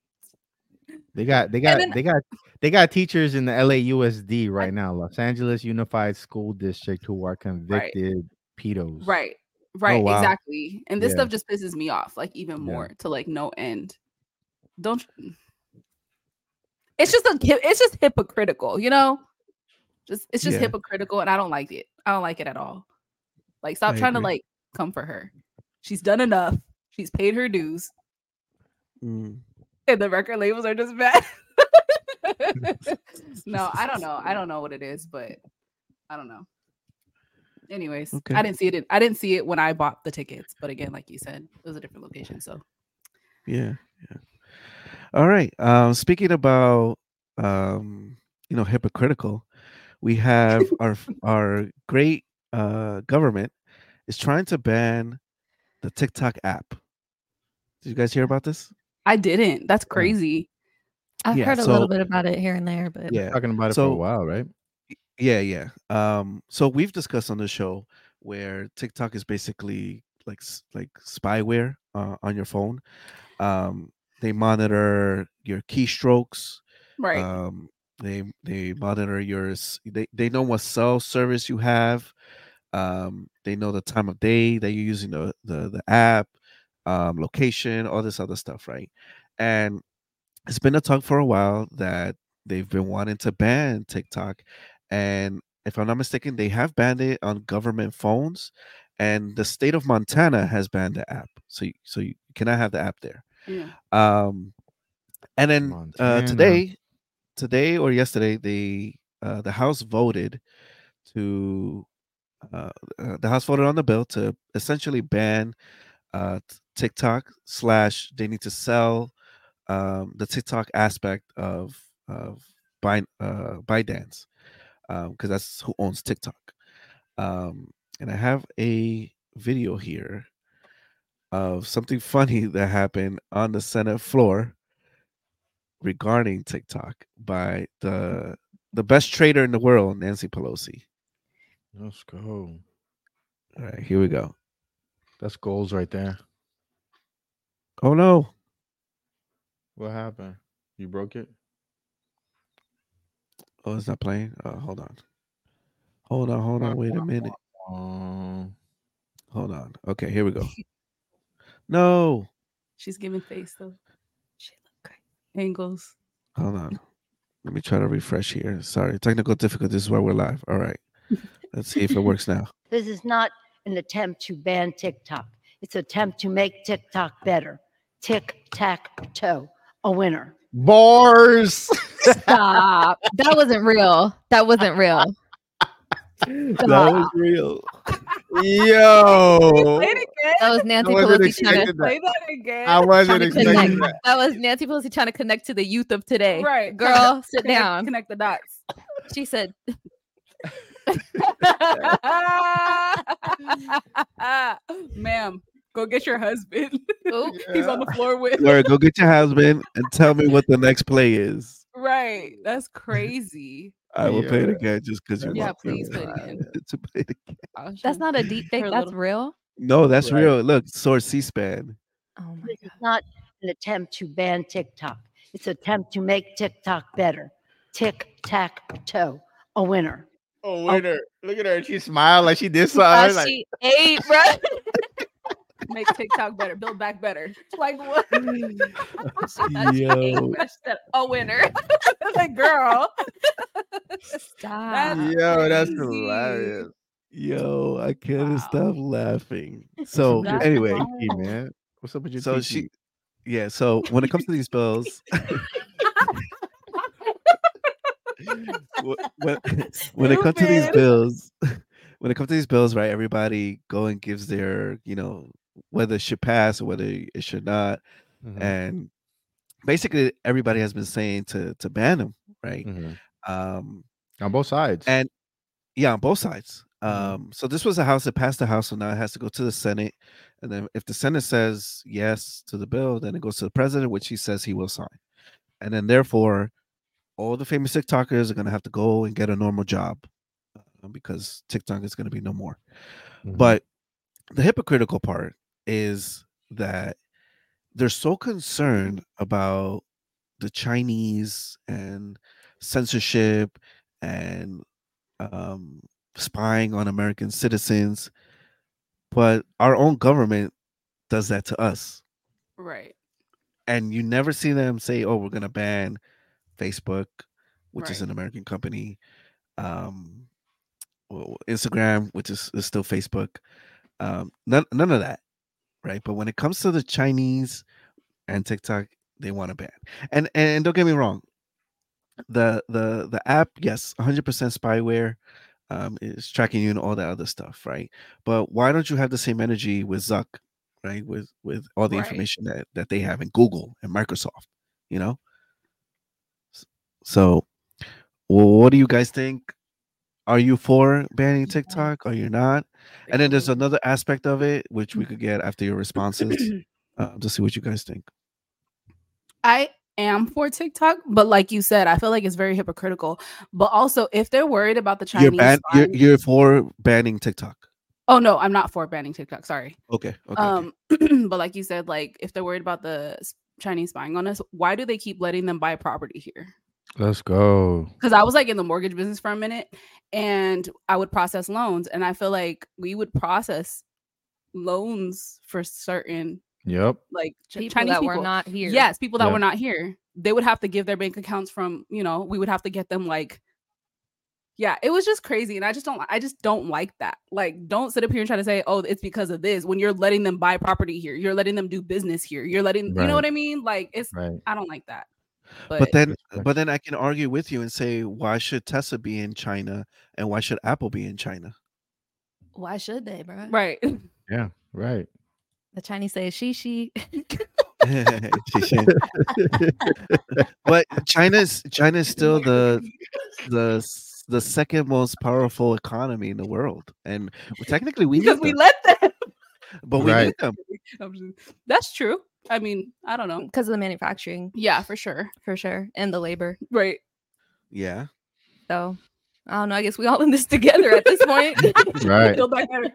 they got they got then- they got they got teachers in the L A U S D right now, Los Angeles Unified School District, who are convicted pedos. Right. Right. wow. Exactly. And this Yeah. stuff just pisses me off, like even Yeah. more to like no end. Don't it's just a hi- it's just hypocritical, you know? Just it's just Yeah. hypocritical and I don't like it. I don't like it at all. Like stop I trying to agree. like come for her. She's done enough. She's paid her dues. Mm. And the record labels are just bad. No, I don't know. I don't know what it is, but I don't know. Anyways, Okay. I didn't see it. I didn't see it when I bought the tickets. But again, like you said, it was a different location. So Yeah, yeah. All right. Um, speaking about um, you know, hypocritical, we have our our great uh government is trying to ban the TikTok app. Did you guys hear about this? I didn't. That's crazy. I've Yeah, heard a so- little bit about it here and there, but Yeah. Talking about it for So- a while, right? Yeah, yeah. Um, so we've discussed on the show where TikTok is basically like s- like spyware uh, on your phone. Um, they monitor your keystrokes. Right. Um, they they monitor your s- they they know what cell service you have. Um, they know the time of day that you're using the the the app, um, location, all this other stuff, right? And it's been a talk for a while that they've been wanting to ban TikTok, and if I'm not mistaken, they have banned it on government phones, and the state of Montana has banned the app, so you, so you cannot have the app there. Yeah. Um, and then uh, Montana. today, today or yesterday, they uh, the House voted to uh, uh, the House voted on the bill to essentially ban uh, t- TikTok slash they need to sell um, the TikTok aspect of of By, uh, ByteDance because that's who owns TikTok. Um, and I have a video here of something funny that happened on the Senate floor regarding TikTok by the the best trader in the world, Nancy Pelosi. Let's go. All right, here we go. That's goals right there. Oh no. What happened? You broke it? Oh, it's not playing. Uh, hold on. Hold on, hold on. Wait a minute. Um, Hold on. Okay, here we go. No. She's giving face though. she looked great. Angles. Hold on. Let me try to refresh here. Sorry, technical difficulties. This is where we're live. All right. Let's see if it works now. This is not an attempt to ban TikTok. It's an attempt to make TikTok better. Tic-tac-toe, a winner. Bars. Stop. That wasn't real. That wasn't real. That was real. Yo. Play it again. That was Nancy I wasn't Pelosi trying to, expecting that. Play that again. I wasn't trying to expecting connect. that. That was Nancy Pelosi trying to connect to the youth of today. Right. Girl, sit Connect- down. Connect the dots. She said, Ma'am, go get your husband. Oop. He's on the floor with. Laura, go get your husband and tell me what the next play is. Right. That's crazy. I will play it Yeah. again just because you Yeah, want me please play it again. to play it again. I'll show that's you. not a deep fake. Her That's little- real. No, that's Right. real. Look, source C-SPAN. Oh my This God. is not an attempt to ban TikTok. It's an attempt to make TikTok better. Tic-tac-toe, a winner. Oh, winner. Look at her. She smiled like she did something. Uh, like, she ate, bro. Make TikTok better, build back better. Like what? Yo. A winner. Like girl. Stop. Yo, that's crazy. hilarious. Yo, I can't Wow. stop laughing. So That's anyway, wild. Kiki, man. What's up with your so Kiki? she, yeah. So when it comes to these bills, wh- when, when it comes to these Stupid. bills, when it comes to these bills, right? Everybody go and gives their, you know, whether it should pass or whether it should not, Mhm, and basically everybody has been saying to to ban them, right? mhm. Um, On both sides. and yeah, on both sides. Mhm. Um, so this was a house that passed the house, so now it has to go to the Senate, and then if the Senate says yes to the bill, then it goes to the president, which he says he will sign, and then therefore, all the famous TikTokers are gonna have to go and get a normal job uh, because TikTok is gonna be no more. Mhm. But the hypocritical part is that they're so concerned about the Chinese and censorship and um, spying on American citizens, but our own government does that to us. Right. And you never see them say, "Oh, we're going to ban Facebook," which is Right. an American company, um, well, Instagram, which is, is still Facebook. Um, none, none of that, right? But when it comes to the Chinese and TikTok, they want to ban. And and don't get me wrong, the the the app, yes, one hundred percent spyware, um, is tracking you and all that other stuff, right? But why don't you have the same energy with Zuck, right? With with all the Right. information that that they have in Google and Microsoft, you know. S- So, well, what do you guys think? Are you for banning TikTok? Are you not? And then there's another aspect of it which we could get after your responses uh, to see what you guys think. I am for TikTok, but like you said, I feel like it's very hypocritical. But also, if they're worried about the You're Chinese, ban- you're, spying- you're for banning TikTok. oh no, I'm not for banning TikTok. Sorry. Okay. Okay. okay. Um, but like you said, like if they're worried about the s- Chinese spying on us, why do they keep letting them buy property here? Let's go. Because I was like in the mortgage business for a minute, and I would process loans, and I feel like we would process loans for certain Yep. like Ch- People Chinese that people. were not here. Yes, people that Yeah. were not here. They would have to give their bank accounts from, you know, we would have to get them like, yeah, it was just crazy. And I just don't, I just don't like that. Like, don't sit up here and try to say, oh, it's because of this when you're letting them buy property here. You're letting them do business here. You're letting, you Right. know what I mean? Like, it's, Right. I don't like that. But, But then, Respect. but then I can argue with you and say, why should Tesla be in China and why should Apple be in China? Why should they, bro? right. Yeah. Right. The Chinese say she she. But China's China is still the the s- the second most powerful economy in the world, and technically we because need we them, let them. but we Right. need them. I'm just- That's true. I mean, I don't know. Because of the manufacturing, Yeah, for sure. for sure, and the labor. Right. Yeah. So I don't know. I guess we all in this together at this point. Right. Build back better.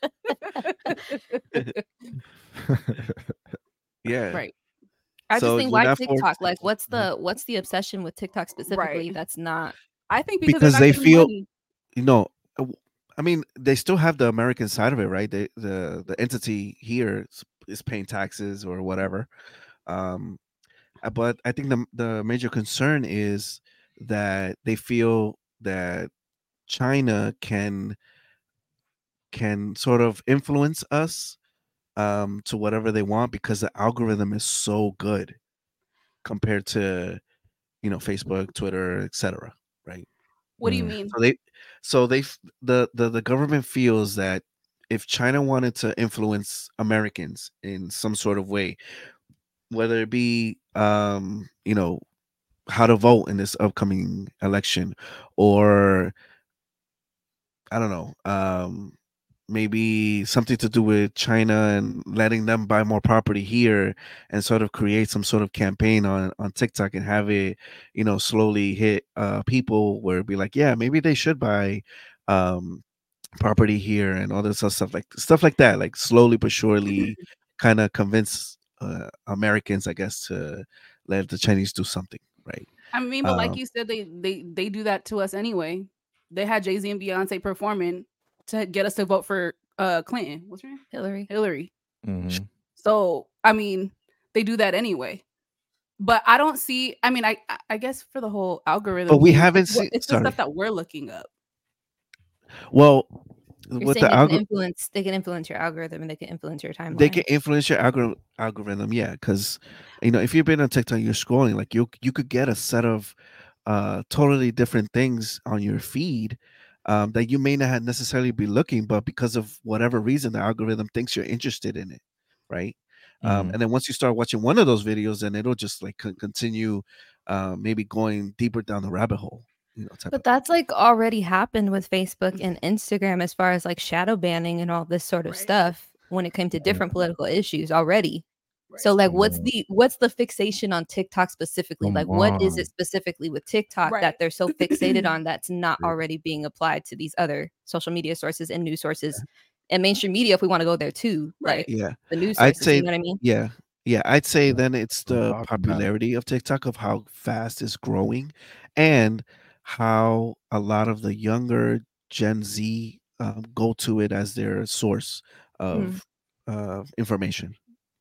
Yeah. Right. I So just think you're why not for- TikTok? Like, what's the what's the obsession with TikTok specifically? Right. That's not. I think because, Because they're not they getting feel- money. You know, uh, w- I mean, they still have the American side of it, right? They, the the entity here is, is paying taxes or whatever. Um, uh, but I think the the major concern is that they feel that China can can sort of influence us um, to whatever they want because the algorithm is so good compared to, you know, Facebook, Twitter, et cetera. Right? What do you Mm. mean? So they, so they, f- the the the government feels that if China wanted to influence Americans in some sort of way, whether it be, um, you know, how to vote in this upcoming election, or I don't know, um, maybe something to do with China and letting them buy more property here and sort of create some sort of campaign on on TikTok and have it, you know, slowly hit uh people where it'd be like, yeah, maybe they should buy um property here and all this other stuff like stuff like that, like slowly but surely kind of convince uh, Americans, I guess, to let the Chinese do something, right? I mean, but like Um, you said, they they they do that to us anyway. They had Jay-Z and Beyonce performing to get us to vote for uh Clinton. What's her name? Hillary. Hillary. Mhm. So I mean, they do that anyway. But I don't see. I mean, I I- I guess for the whole algorithm, but we thing, haven't it's, what- seen. it's the Sorry. stuff that we're looking up. Well, You're with saying the they can algorithm. influence. They can influence your algorithm, and they can influence your timeline. They can influence your algorithm, algorithm, yeah. Because you know, if you've been on TikTok, you're scrolling, like you you could get a set of uh totally different things on your feed um, that you may not necessarily be looking, but because of whatever reason, the algorithm thinks you're interested in it, right? Um, Mhm. and then once you start watching one of those videos, then it'll just like con- continue, uh, maybe going deeper down the rabbit hole, you know, type But of. that's like already happened with Facebook and Instagram as far as like shadow banning and all this sort of Right. stuff when it came to different political issues already. Right. So like what's Right. the what's the fixation on TikTok specifically? Come Like what is on. it specifically with TikTok Right. that they're so fixated on that's not Yeah. already being applied to these other social media sources and news sources and mainstream media if we want to go there too. Right. Like Yeah, the news I'd sources, say, you know what I mean? yeah, yeah, I'd say Yeah. then it's I'm the talking about it. popularity of TikTok, of how fast it's growing, and how a lot of the younger Gen Z um, go to it as their source of uh, information.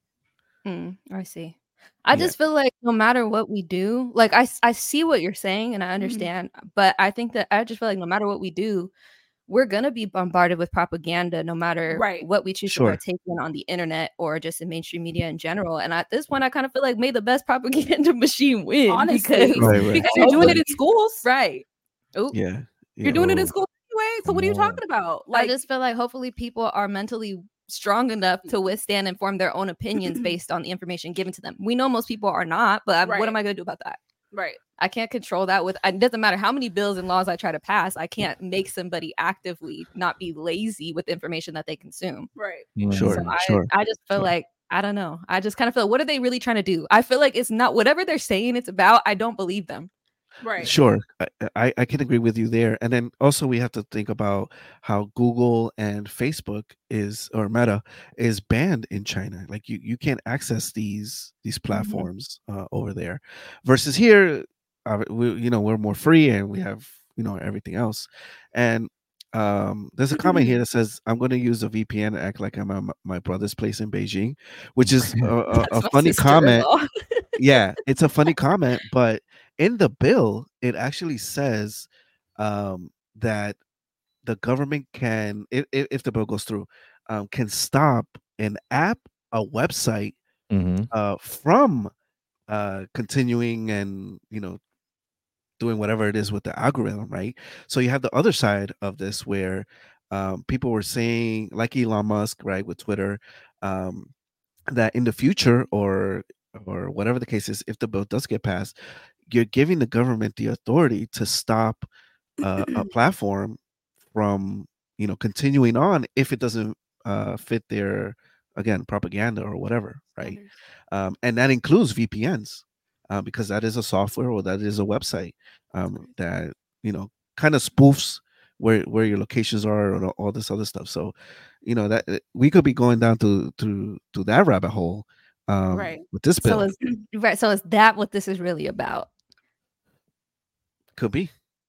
Mm, I see. I Yeah, just feel like no matter what we do, like I, s- I see what you're saying and I Mhm. understand, but I think that I just feel like no matter what we do, we're gonna be bombarded with propaganda no matter Right. what we choose to sure. partake in on the internet or just in mainstream media in general. And at this point, I kind of feel like may the best propaganda machine win Honestly, because Right, right. because you're doing it hopefully, in schools. right. Oh, Yeah, You're yeah. doing it in Oh, school anyway. So come what are you on. talking about? I Like, just feel like hopefully people are mentally strong enough to withstand and form their own opinions based on the information given to them. We know most people are not, but I- what Right. am I going to do about that? right. I can't control that with it doesn't matter how many bills and laws I try to pass. I can't make somebody actively not be lazy with information that they consume. Right. Sure, So Mhm. I sure, I just feel sure. like I don't know. I just kind of feel what are they really trying to do? I feel like it's not whatever they're saying it's about. I don't believe them. Right. Sure, I, I I can agree with you there. And then also we have to think about how Google and Facebook is, or Meta is, banned in China. Like you you can't access these these platforms uh, over there, versus here, uh, we, you know, we're more free and we have, you know, everything else. And um, there's a comment here that says, "I'm going to use a V P N to act like I'm at my- my brother's place in Beijing," which is a, a, That's a my funny comment. sister-in-law. Yeah, it's a funny comment, but in the bill, it actually says um, that the government can, if, if if the bill goes through, um, can stop an app, a website, Mhm. uh, from uh, continuing and, you know, doing whatever it is with the algorithm, right? So you have the other side of this where um, people were saying, like Elon Musk, right, with Twitter, um, that in the future, or or whatever the case is, if the bill does get passed, you're giving the government the authority to stop uh, a platform from, you know, continuing on if it doesn't uh, fit their, again, propaganda or whatever, right? Standards. Um, and that includes V P Ns, uh, because that is a software, or that is a website um, that, you know, kind of spoofs where where your locations are, and all, all this other stuff. So, you know, that uh, we could be going down to to to that rabbit hole um, Right. with this So bill. is right. So is that what this is really about? Could be,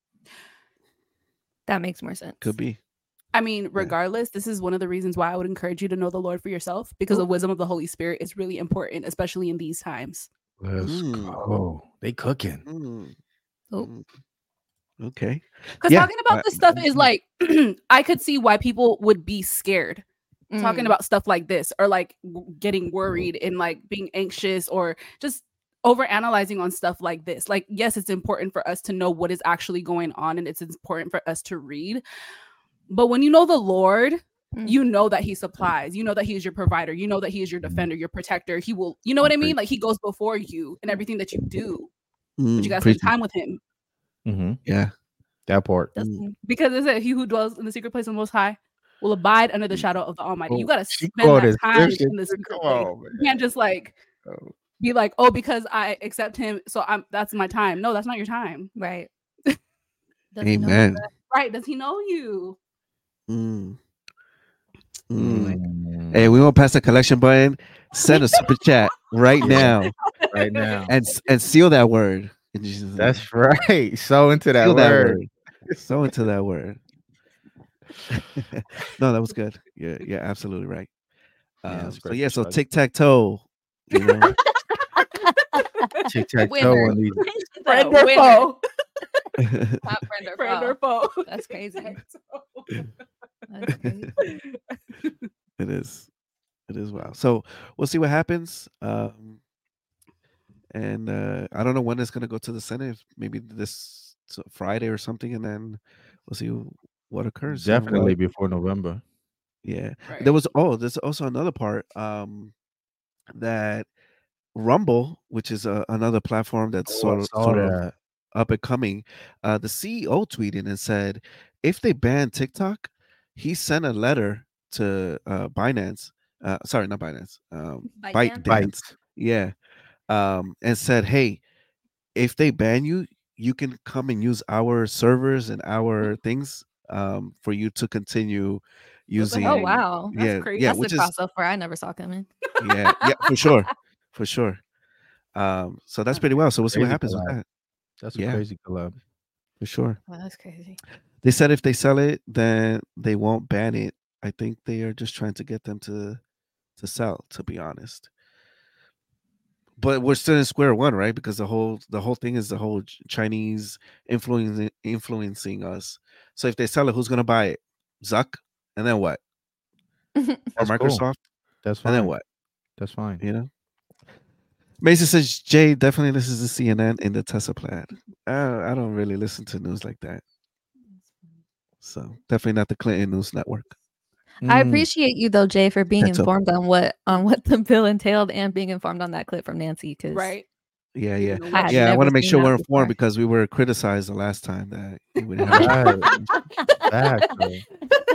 That makes more sense. could be. I mean, regardless, this is one of the reasons why I would encourage you to know the Lord for yourself, because the wisdom of the Holy Spirit is really important, especially in these times. Let's Mm. go. They cooking. Mm. Oh. Okay. Because Yeah. talking about I- this stuff is like, I could see why people would be scared talking Mm. about stuff like this, or like w- getting worried and like being anxious, or just over analyzing on stuff like this. Like, yes, it's important for us to know what is actually going on, and it's important for us to read. But when you know the Lord, Mm. you know that he supplies, you know that he is your provider, you know that he is your defender, your protector. He will, you know what I mean? Like, he goes before you in everything that you do. But you Mm, gotta preaching. spend time with him. Mm-hmm. Yeah. That part. Doesn't- Because is it he who dwells in the secret place of the Most High will abide under the shadow of the Almighty. You Oh, gotta she spend that quoted time scripture in the too. secret Come place. on, You can't just like Oh. be like, oh, because I accept him, so I'm that's my time. No, that's not your time. Right. Doesn't know Amen. Right? Does he know you? Mm. Mm. Mm. Hey, we won't pass the collection button. Send a super chat right now Right now. and and seal that word. In Jesus' name. That's right. So into that Seal word. So into that word. No, that was good. Yeah, you're absolutely right. Yeah, Um, that's so great yeah, for so Chuck. tic tac toe. You know, Tic tac toe Winner. on these. Friend The or winner. foe? Not friend or Friend foe. or foe? That's crazy. it That's crazy. is. It is wild. So we'll see what happens. Um, and uh, I don't know when it's going to go to the Senate. Maybe this so Friday or something, and then we'll see what occurs. you know, Definitely what- before November. Yeah. Right. There was oh, there's also another part um that Rumble, which is a, another platform that's Oh, I sort of saw sort of that. up and coming. Uh the C E O tweeted and said if they ban TikTok, he sent a letter to uh Binance. Uh sorry, not Binance. Um ByteDance? ByteDance. Yeah. Um and said, "Hey, if they ban you, you can come and use our servers and our things um for you to continue using Oh wow. That's yeah, crazy. yeah, That's which the is crossover I never saw coming. yeah, yeah, for sure, for sure. Um, so that's pretty well. So we'll see what Crazy happens with collab. that That's a Yeah. crazy collab. for sure. Wow, that's crazy. They said if they sell it, then they won't ban it. I think they are just trying to get them to to sell. To be honest, but we're still in square one, right? Because the whole the whole thing is the whole Ch- Chinese influencing influencing us. So if they sell it, who's gonna buy it? Zuck, and then what? Or That's cool. Microsoft, That's fine. and then what? That's fine. You know. Mason says Jay definitely listens to C N N in the Tesla plan. Uh, I don't really listen to news like that. So definitely not the Clinton News Network. I Mm. appreciate you though, Jay, for being That's all. informed on what on what the bill entailed and being informed on that clip from Nancy. Because Right. Yeah, You yeah, know I what? had yeah. I never want to make seen sure that we're informed before. because we were criticized the last time that we would have, Right. Exactly.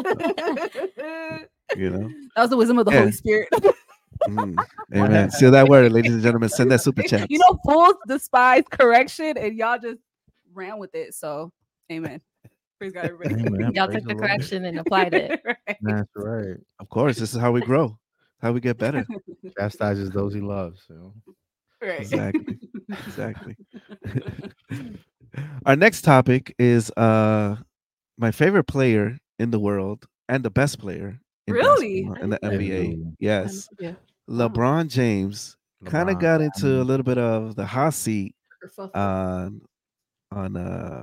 you know. That was the wisdom of the Yeah. Holy Spirit. Mm, amen. Seal that word, ladies and gentlemen. Send that super chat. You know, fools despise correction, and y'all just ran with it. So, amen. Praise God, everybody. Amen. y'all Praise took the Lord. correction and applied it. Right. That's right. Of course, this is how we grow, how we get better. Chastises those he loves. You know? Right. Exactly. Exactly. Our next topic is uh my favorite player in the world and the best player in Really? basketball, in the N B A. Ooh. Yes, Yeah. LeBron James kind of LeBron got into a James. little bit of the hot seat Kerfuffle. on on uh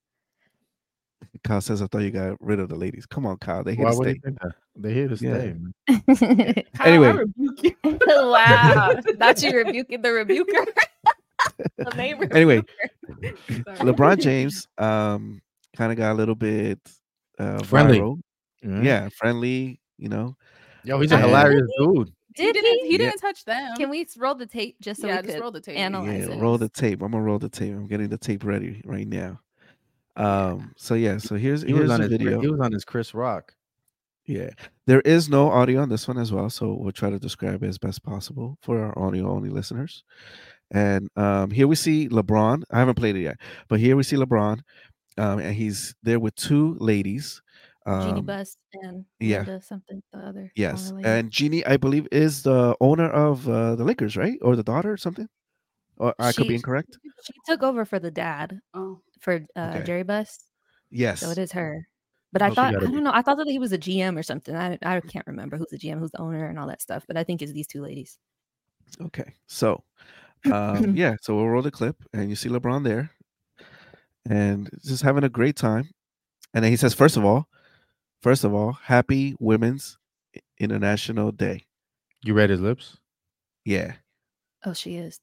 Kyle says I thought you got rid of the ladies. Come on, Kyle. They here Why to would stay. you think that? They're here to Yeah. stay. Man. Kyle, I anyway. rebuke you. Wow. Not you rebuking the rebuker. The main Anyway, Sorry. LeBron James um kind of got a little bit uh Friendly. viral. Mhm. Yeah, friendly, you know. Yo, he's a And- hilarious dude. He Did didn't. He he? didn't touch them. Can we roll the tape just so Yeah, we just could roll the tape. analyze Yeah, it? roll the tape. I'm gonna roll the tape. I'm getting the tape ready right now. Um. So yeah. So here's He was here's on the his. video. He was on his Chris Rock. Yeah. There is no audio on this one as well, so we'll try to describe it as best possible for our audio only listeners. And um, here we see LeBron. I haven't played it yet, but here we see LeBron, um, and he's there with two ladies. Jeannie Um, Buss and yeah. Linda something, the other yes, smaller lady. and Jeannie, I believe, is the owner of uh, the Lakers, right, or the daughter, or something. Or I could be She- incorrect. She took over for the dad Oh. for uh, Okay. Jerry Buss, Yes. so it is her. But I Okay. thought I Gotta be. don't know. I thought that he was a G M or something. I I can't remember who's the G M, who's the owner, and all that stuff. But I think it's these two ladies. Okay. So, um, yeah. So we'll roll the clip, and you see LeBron there. and just having a great time. And then he says, first of all, first of all, happy Women's International Day. You read his lips? Yeah. Oh, she is.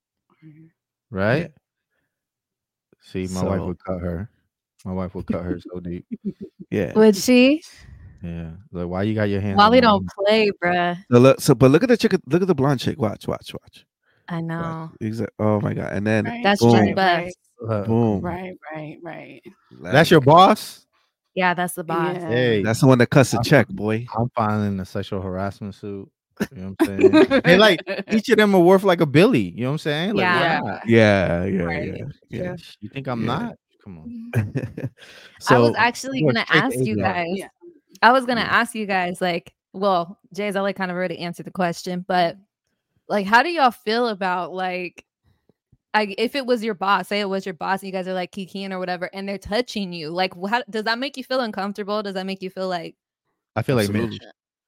Right? Yeah. See, my wife So- would cut her. My wife would cut her so deep. Yeah. Would she? Yeah. Like, why you got your hands Molly on my- don't play, bruh. So look, so but look at the chick. Look at the blonde chick. Watch, watch, watch. I know. Exactly. Oh my god. And then Right. That's boom, Jenny Beth. Uh, boom. Right, right, right. That's your boss? Yeah, that's the boss. Yeah. Hey, That's the one that cuts the check, boy. I'm filing a sexual harassment suit. You know what I'm saying? They like each of them are worth like a billy. You know what I'm saying? Like, Yeah. why not? Yeah, yeah, Right. yeah, yeah. You think I'm Yeah. not? Come on. So I was actually You're gonna straight ask you A-dog. guys. Yeah. I was gonna Yeah. ask you guys, like, well, Jay's already kind of already answered the question, but like, how do y'all feel about like, I, if it was your boss, say it was your boss, and you guys are like kikiing or whatever, and they're touching you, like, how does that make you feel uncomfortable? Does that make you feel like, I feel like Absolutely. Mitch.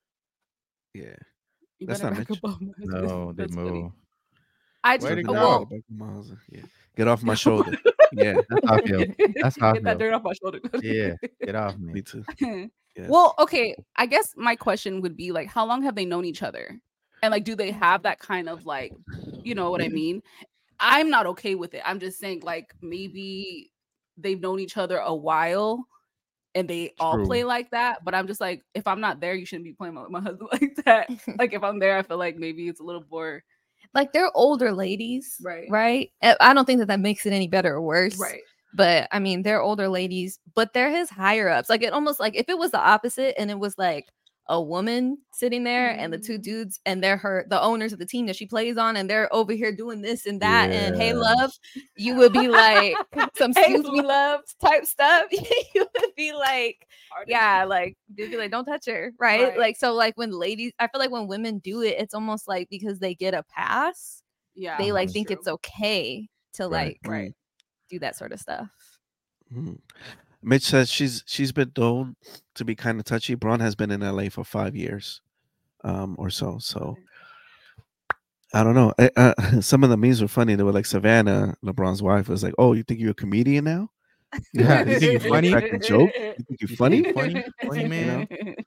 yeah. You That's better not back Mitch. up on that. No, they That's funny. move. I Where'd just it oh, go? well, Yeah. Get off my shoulder. Yeah, That's how I feel. That's how I get that feel. dirt off my shoulder. Yeah, get off me. me too. Yes. Well, okay. I guess my question would be like, how long have they known each other? And like, do they have that kind of like, you know what I mean? I'm not okay with it. I'm just saying, like, maybe they've known each other a while and they all True. play like that. But I'm just like, if I'm not there, you shouldn't be playing with my husband like that. Like, if I'm there, I feel like maybe it's a little more like they're older ladies, Right. Right. Uh, I don't think that that makes it any better or worse, right. But I mean, they're older ladies, but they're his higher ups. Like it almost like if it was the opposite and it was like a woman sitting there and the two Mhm. dudes and they're her the owners of the team that she plays on and they're over here doing this and that and hey Yeah. love, you would be like some Hey, excuse me love type stuff. You would be like, yeah, like you'd be like, don't touch her, right? Right. Like so like when ladies, I feel like when women do it, it's almost like because they get a pass, Yeah. they like that's think true. it's okay to Right. like Right. do that sort of stuff. Mhm. Mitch says she's she's been known to be kind of touchy. Braun has been in L A for five years, um, or so. So I don't know. I, uh, some of the memes were funny. They were like Savannah, LeBron's wife, was like, "Oh, you think you're a comedian now? Yeah, you think You you're funny? crack a joke? You think you're funny?" Funny, funny man.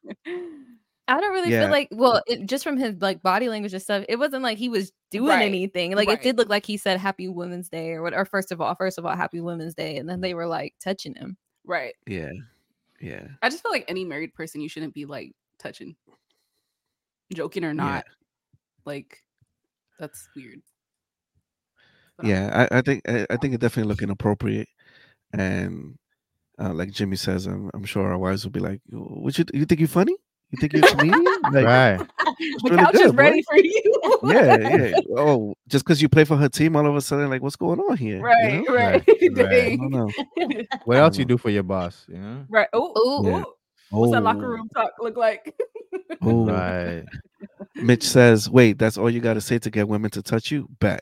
I don't really Yeah. feel like, well, it, just from his like body language and stuff, it wasn't like he was doing Right. anything. Like Right. it did look like he said Happy Women's Day or what. Or first of all, first of all, Happy Women's Day, and then they were like touching him. Right. Yeah, yeah, I just feel like any married person, you shouldn't be like touching, joking or not. Like, that's weird. But I don't know. yeah. I, I think I, I think it definitely look inappropriate, and uh, like Jimmy says, I'm, I'm sure our wives will be like, "What you you think you're funny? You think you're a comedian?" Like, Right. The really couch is good, boy. ready for you. yeah, yeah. Oh, just because you play for her team, all of a sudden, like, what's going on here? you Right, know? right. Right, I Dang. don't know. What else you do for your boss? You know? Right. Oh, Ooh. Yeah. what's that locker Oh, room talk look like? oh. Right. Mitch says, "Wait, that's all you got to say to get women to touch you?" Bet.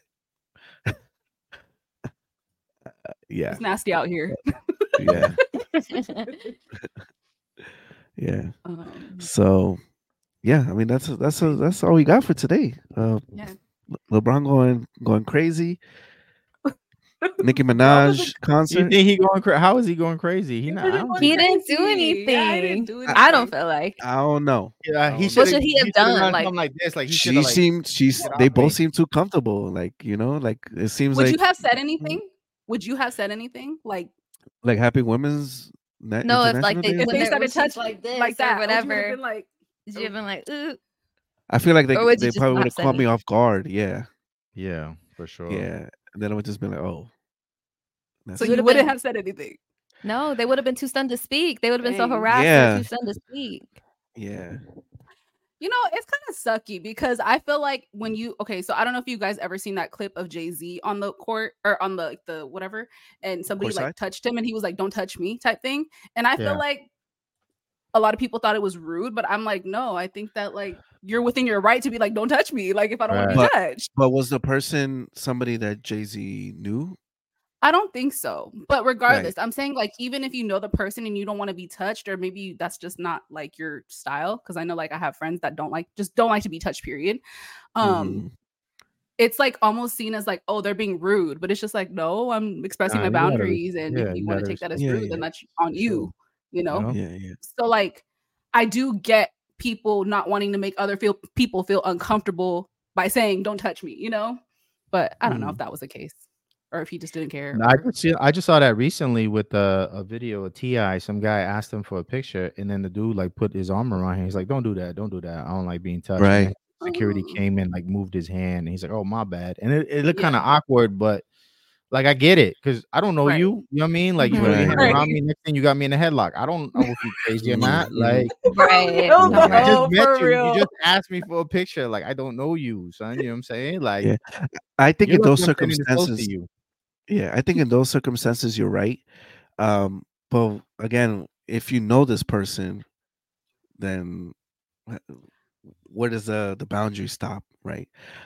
yeah, It's nasty out here. yeah, yeah. Um, So, yeah, I mean that's that's that's all we got for today. Uh, yeah. Le- LeBron going going crazy. Nicki That was Minaj a- You concert. think he going crazy? How is he going crazy? He He not. I didn't don't want think He didn't do crazy. anything. Yeah, he didn't do I don't anything. feel like. I don't know. Yeah, he What should. should he have done? Like- something like this? Like he should She have like. seemed she's get they off both me. seem too comfortable. Like you know, like it seems Would like you have said anything? Would you have said anything? Like, like Happy Women's Night No, if like International they Day or if when they something? they're started touch touching like this like or that, would you have whatever, been like, did you have been like, ooh? I feel like they Or would you they just probably not would have say caught me anything? off guard. Yeah, Yeah, for sure. yeah. And then I would just be like, oh. so That's you would've wouldn't been- have said anything? No, they would have been too stunned to speak. They would have been so Dang. harassed Yeah. or too stunned to speak. yeah. You know, it's kind of sucky because I feel like when you okay, so I don't know if you guys ever seen that clip of Jay-Z on the court or on the the whatever, and somebody like Courtside? touched him and he was like, "Don't touch me," type thing. And I Yeah. feel like a lot of people thought it was rude, but I'm like, no, I think that like you're within your right to be like, don't touch me, like if I don't want to Right. be touched. But was the person somebody that Jay-Z knew? I don't think so. But regardless, I'm saying like even if you know the person and you don't want to be touched, or maybe that's just not like your style. Cause I know like I have friends that don't like just don't like to be touched, period. Um Mhm. it's like almost seen as like, oh, they're being rude, but it's just like, no, I'm expressing Nah, my you gotta res- boundaries, and yeah, if you you want to gotta take that respect. as Yeah, rude, yeah. then that's on you, you know. know? Yeah, yeah. So like, I do get people not wanting to make other feel people feel uncomfortable by saying, "Don't touch me," you know. But I don't know Mhm. if that was the case, or if he just didn't care. No, I or- just see, I just saw that recently with a, a video of T I. Some guy asked him for a picture, and then the dude like put his arm around him. He's like, "Don't do that, don't do that. I don't like being touched." And then Right. security Oh. came in, like moved his hand, and he's like, "Oh, my bad." And it, it looked kind of Yeah. awkward, but like I get it because I don't know Right. you. You know what I mean? Like you put your Right, hand right. around me, next thing you got me in a headlock. I don't know if you crazy or not. Mhm. Like Right. real, No, I right. though, just met for you. real. You just asked me for a picture. Like I don't know you, son. You know what I'm saying? Like Yeah. I think you're in lucky those I'm standing this close to circumstances, you. yeah, I think in those circumstances you're right. Um, but again, if you know this person, then wh- where does the the boundary stop, right?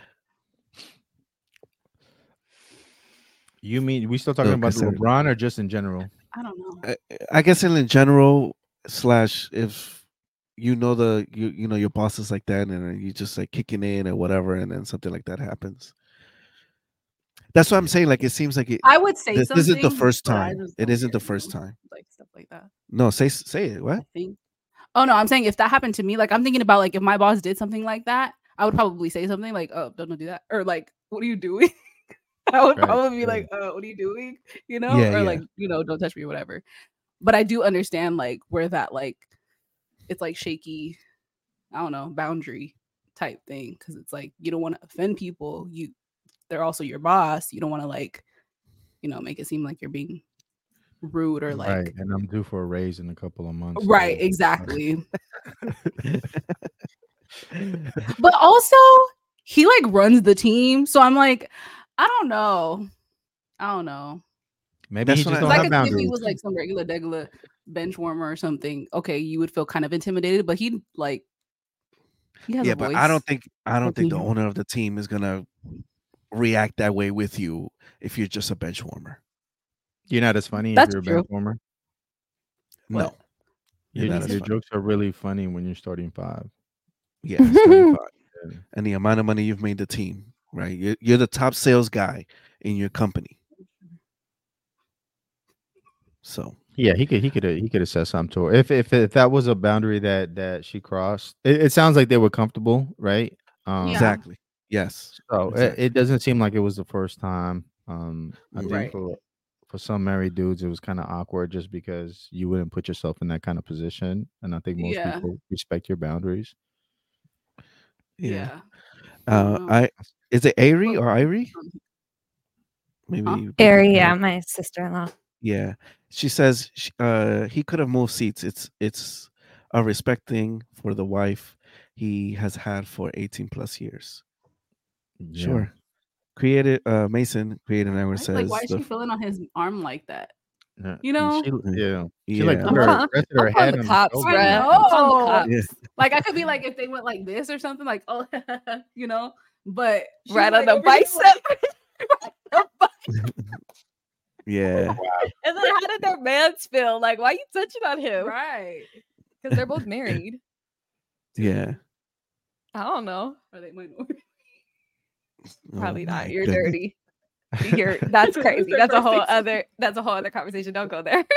You mean we still talking Look, I about the said- LeBron or just in general? I don't know. I, I guess in, in general, slash if you know the you you know your boss is like that, and then you just like kicking in or whatever, and then something like that happens. That's what I'm saying. Like it seems like it. I would say This something. isn't the first but I time. just It don't isn't the care, first you know, time. like stuff like that. No, say say it. What? I think. Oh no, I'm saying if that happened to me, like I'm thinking about like if my boss did something like that, I would probably say something like, "Oh, don't do that," or like, "What are you doing?" I would Right, probably be right. like, "Uh, what are you doing?" You know, Yeah, or yeah. like, you know, "Don't touch me," or whatever. But I do understand like where that like it's like shaky, I don't know, boundary type thing because it's like you don't want to offend people. You, they're also your boss. You don't want to like, you know, make it seem like you're being rude or like Right, and I'm due for a raise in a couple of months. right, so- exactly. But also, he like runs the team, so I'm like, I don't know, I don't know. Maybe That's he what just I- don't I have could see if he boundaries. was like some regular degular bench warmer or something. Okay, you would feel kind of intimidated, but he like he has Yeah, a but voice. I don't think I don't think the Mhm. owner of the team is gonna react that way with you if you're just a bench warmer. You're not as funny That's if you're a true. bench warmer. No. What? You're Your, not as your funny. jokes are really funny when you're starting five. Yeah, starting five. Yeah. And the amount of money you've made the team, right? You're, you're the top sales guy in your company. So Yeah, he could he could he could have said something to her if if if that was a boundary that that she crossed. It, it sounds like they were comfortable, right? Um, Yeah. exactly. Yes. So Exactly. it, it doesn't seem like it was the first time. Um, I think Right. for for some married dudes, it was kind of awkward just because you wouldn't put yourself in that kind of position, and I think most Yeah. people respect your boundaries. Yeah. Yeah. I don't Uh, know. I is it Ari Well, or Irie? um, Maybe. Huh? maybe- Ari, maybe- yeah, my sister-in-law. Yeah. She says sh- uh he could have moved seats. It's it's a respect thing for the wife he has had for eighteen plus years. Yeah. Sure. Created uh Mason created an hour right? says Like, why is the she feeling on his arm like that? Yeah. You know? She, yeah, she Yeah. like put her, I'm rested her I'm calling head the on cops, his I shoulder. bruh. know. I'm calling the cops. Yeah. Like I could be like if they went like this or something, like oh, you know, but she's, Right on like, the over here, bicep. like, Yeah. And then how did their mans feel? Like, why you touching on him? right? Because they're both married. Yeah. I don't know. Are they minorities? Probably Oh, not. my You're goodness. dirty. You're that's crazy. That's a whole Conversation. other that's a whole other conversation. Don't go there.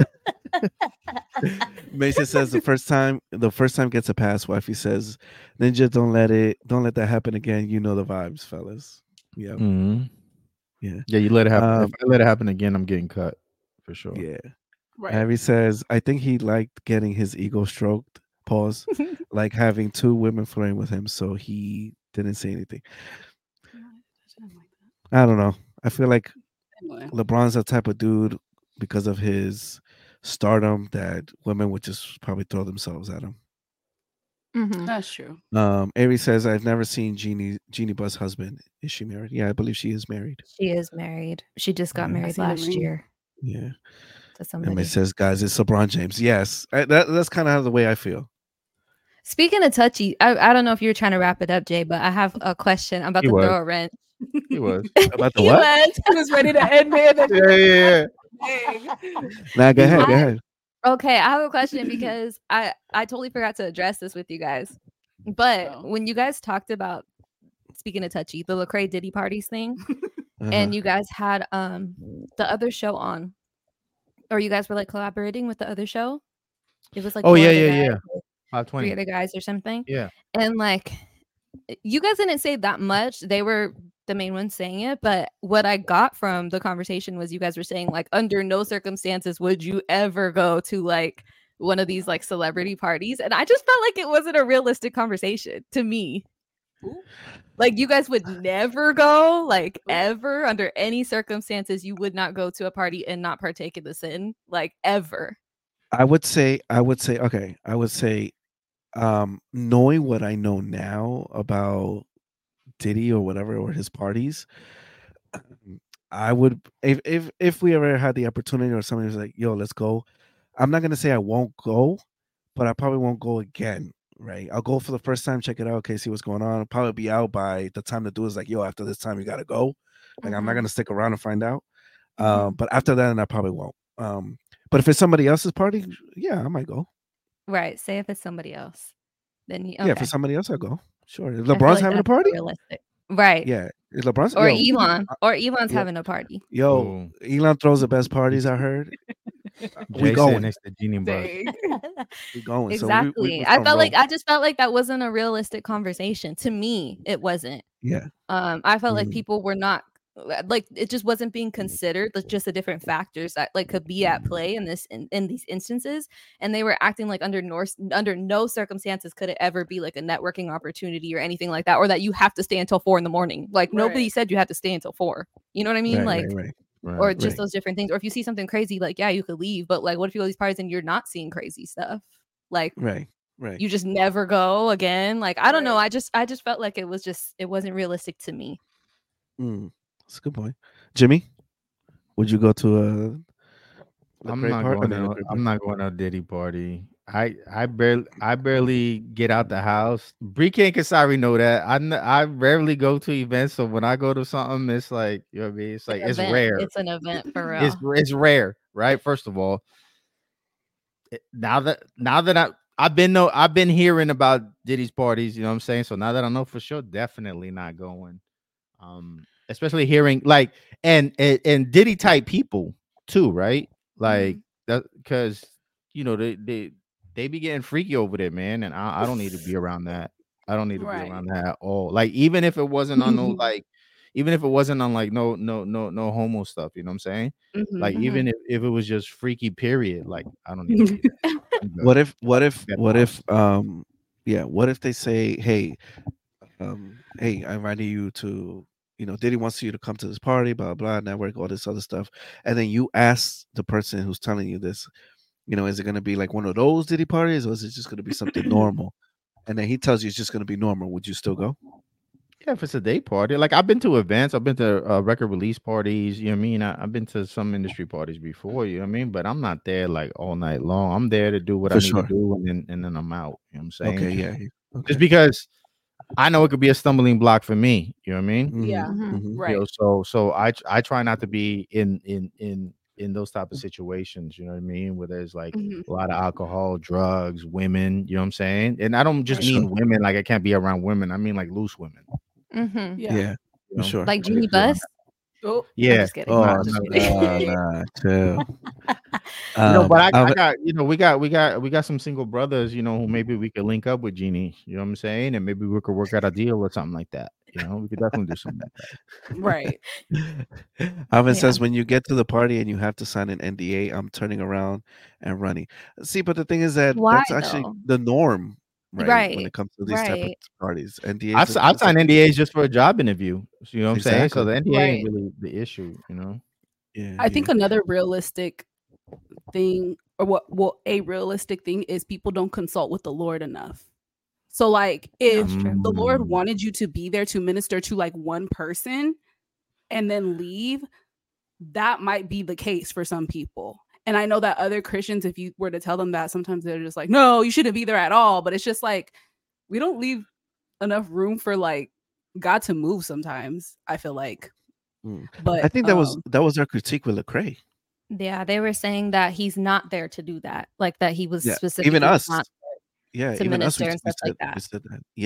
Mason says the first time the first time gets a pass. Wifey says, Ninja, don't let it don't let that happen again. You know the vibes, fellas. Yeah. Mhm. Yeah. Yeah, you let it happen. Um, if I let it happen again, I'm getting cut for sure. Yeah. Right. Harry says, I think he liked getting his ego stroked. Pause. Like having two women flirting with him, so he didn't say anything. I don't know. I feel like Anyway. LeBron's the type of dude because of his stardom that women would just probably throw themselves at him. Mhm. That's true. Um, Ari says, I've never seen Jeannie Jeannie Buzz's husband. Is she married? Yeah, I believe she is married. She is married. She just got Yeah. married seen the last ring. year Yeah. to And somebody. it says, guys, it's LeBron James. Yes. I, that, that's kind of the way I feel. Speaking of touchy, I, I don't know if you're trying to wrap it up, Jay, but I have a question. I'm about He to was. throw a wrench. He was. About the He what? was. He was ready to end it. yeah, yeah, Dang. Nah, go ahead. Go I- ahead. Okay, I have a question because I I totally forgot to address this with you guys. But Oh. when you guys talked about speaking of touchy, the Lecrae Diddy parties thing, Uh-huh. and you guys had um the other show on, or you guys were like collaborating with the other show. It was like Oh four yeah, other yeah, guys, yeah. like, five three twenty. other guys or something. Yeah. And like, you guys didn't say that much. They were the main ones saying it, but what I got from the conversation was you guys were saying like, under no circumstances would you ever go to like one of these like celebrity parties, and I just felt like it wasn't a realistic conversation to me. Like, you guys would never go, like ever, under any circumstances, you would not go to a party and not partake in the sin, like ever. I would say, I would say, okay, I would say, um, knowing what I know now about Diddy or whatever, or his parties, I would, if if if we ever had the opportunity, or somebody was like, "Yo, let's go," I'm not gonna say I won't go, but I probably won't go again. Right? I'll go for the first time, check it out, okay, see what's going on. I'll probably be out by the time to do is like, "Yo, after this time, you gotta go." Like, I'm not gonna stick around and find out. Um, but after that, and I probably won't. Um, but if it's somebody else's party, yeah, I might go. Right. Say if it's somebody else, then you, Yeah, if okay. it's somebody else, I'll go. Sure. If I feel LeBron's like having a that's more party, realistic. Right. yeah. Is LeBron's Or yo, Elon. Or Elon's yo, having a party. yo, Elon throws the best parties, I heard. we Jay sitting going. next to Genie Bus. We going. Exactly. So we, we, we I front felt like row. I just felt like that wasn't a realistic conversation. To me, it wasn't. Yeah. Um, I felt like Mhm. people were not like, it just wasn't being considered. Like, just the different factors that like could be at play in this in, in these instances, and they were acting like under no under no circumstances could it ever be like a networking opportunity or anything like that, or that you have to stay until four in the morning. Like, nobody Right. said you had to stay until four. You know what I mean? Right, like, right, right. Right. or just right. those different things. Or if you see something crazy, like, yeah, you could leave. But like, what if you go to these parties and you're not seeing crazy stuff? Like, Right. Right. you just never go again. Like, I don't know. Right. I just I just felt like it was just it wasn't realistic to me. Mm, that's a good point. Jimmy, would you go to a I'm Lecrae not part- I going mean, to. Lecrae I'm not going to a Diddy party. I I barely I barely get out the house. Bree and Kasari know that. I n- I rarely go to events, so when I go to something, it's like, you know what I mean. It's like An it's event. rare. It's an event for real. It's it's rare, right? First of all, It- now that now that I I've been know I've been hearing about Diddy's parties, you know what I'm saying. So now that I know for sure, definitely not going. Um, especially hearing like and and, and Diddy type people too, right? Like that because you know they they they be getting freaky over there, man. And I, I don't need to be around that. I don't need to Right. be around that at all. Like even if it wasn't on no like even if it wasn't on like no no no no homo stuff, you know what I'm saying? Like Mhm. even if, if it was just freaky period, like I don't need to be there. I'm good. What if what if Get what lost. if um yeah, what if they say, "Hey, um, hey, I invited you to, you know, Diddy wants you to come to this party, blah blah, network, all this other stuff," and then you ask the person who's telling you this, you know, is it gonna be like one of those Diddy parties, or is it just gonna be something normal? And then he tells you it's just gonna be normal. Would you still go? Yeah, if it's a day party, like I've been to events, I've been to uh, record release parties. You know what I mean? I, I've been to some industry parties before. You know what I mean? But I'm not there like all night long. I'm there to do what For I need sure. to do, and then and then I'm out. You know what I'm saying? Okay, yeah. yeah. Okay. Just because I know it could be a stumbling block for me. You know what I mean? Mhm, Yeah. mhm. Right. You know, so so I I try not to be in in in in those type of situations. You know what I mean? Where there's like Mhm. a lot of alcohol, drugs, women. You know what I'm saying? And I don't just Right. mean Sure. women like I can't be around women. I mean like loose women. Mhm. Yeah. Yeah, You for know? sure. Like I Genie just be around Bus. Oh, I'm Yeah. just kidding. Oh, Nah, I'm just no, kidding. nah, nah, chill. You know, Um, but I, I I've- got you know we got we got we got some single brothers, you know, who maybe we could link up with Genie. You know what I'm saying? And maybe we could work out a deal or something like that. You know, we could definitely do something like that. right. Alvin Yeah. says when you get to the party and you have to sign an N D A, I'm turning around and running. See, but the thing is that Why, that's actually though? the norm, right? When Right, it comes to these type of right. parties, N D As. I've are- I've it's a- signed N D As just for a job interview. You know what I'm saying? So Exactly. the N D A ain't Right. really the issue. You know. Yeah, I think yeah. another realistic thing, or what, well, a realistic thing is people don't consult with the Lord enough. So, like, if That's true. the Lord Mm. wanted you to be there to minister to like one person and then leave, that might be the case for some people. And I know that other Christians, if you were to tell them that, sometimes they're just like, no, you shouldn't be there at all. But it's just like, we don't leave enough room for like God to move sometimes, I feel like. Mm. But I think that was um, that was our critique with Lecrae. Yeah, they were saying that he's not there to do that. Like that he was Yeah, specifically even us. not Yeah, to even us. minister We, and we stuff said, like that. we said that. Yeah,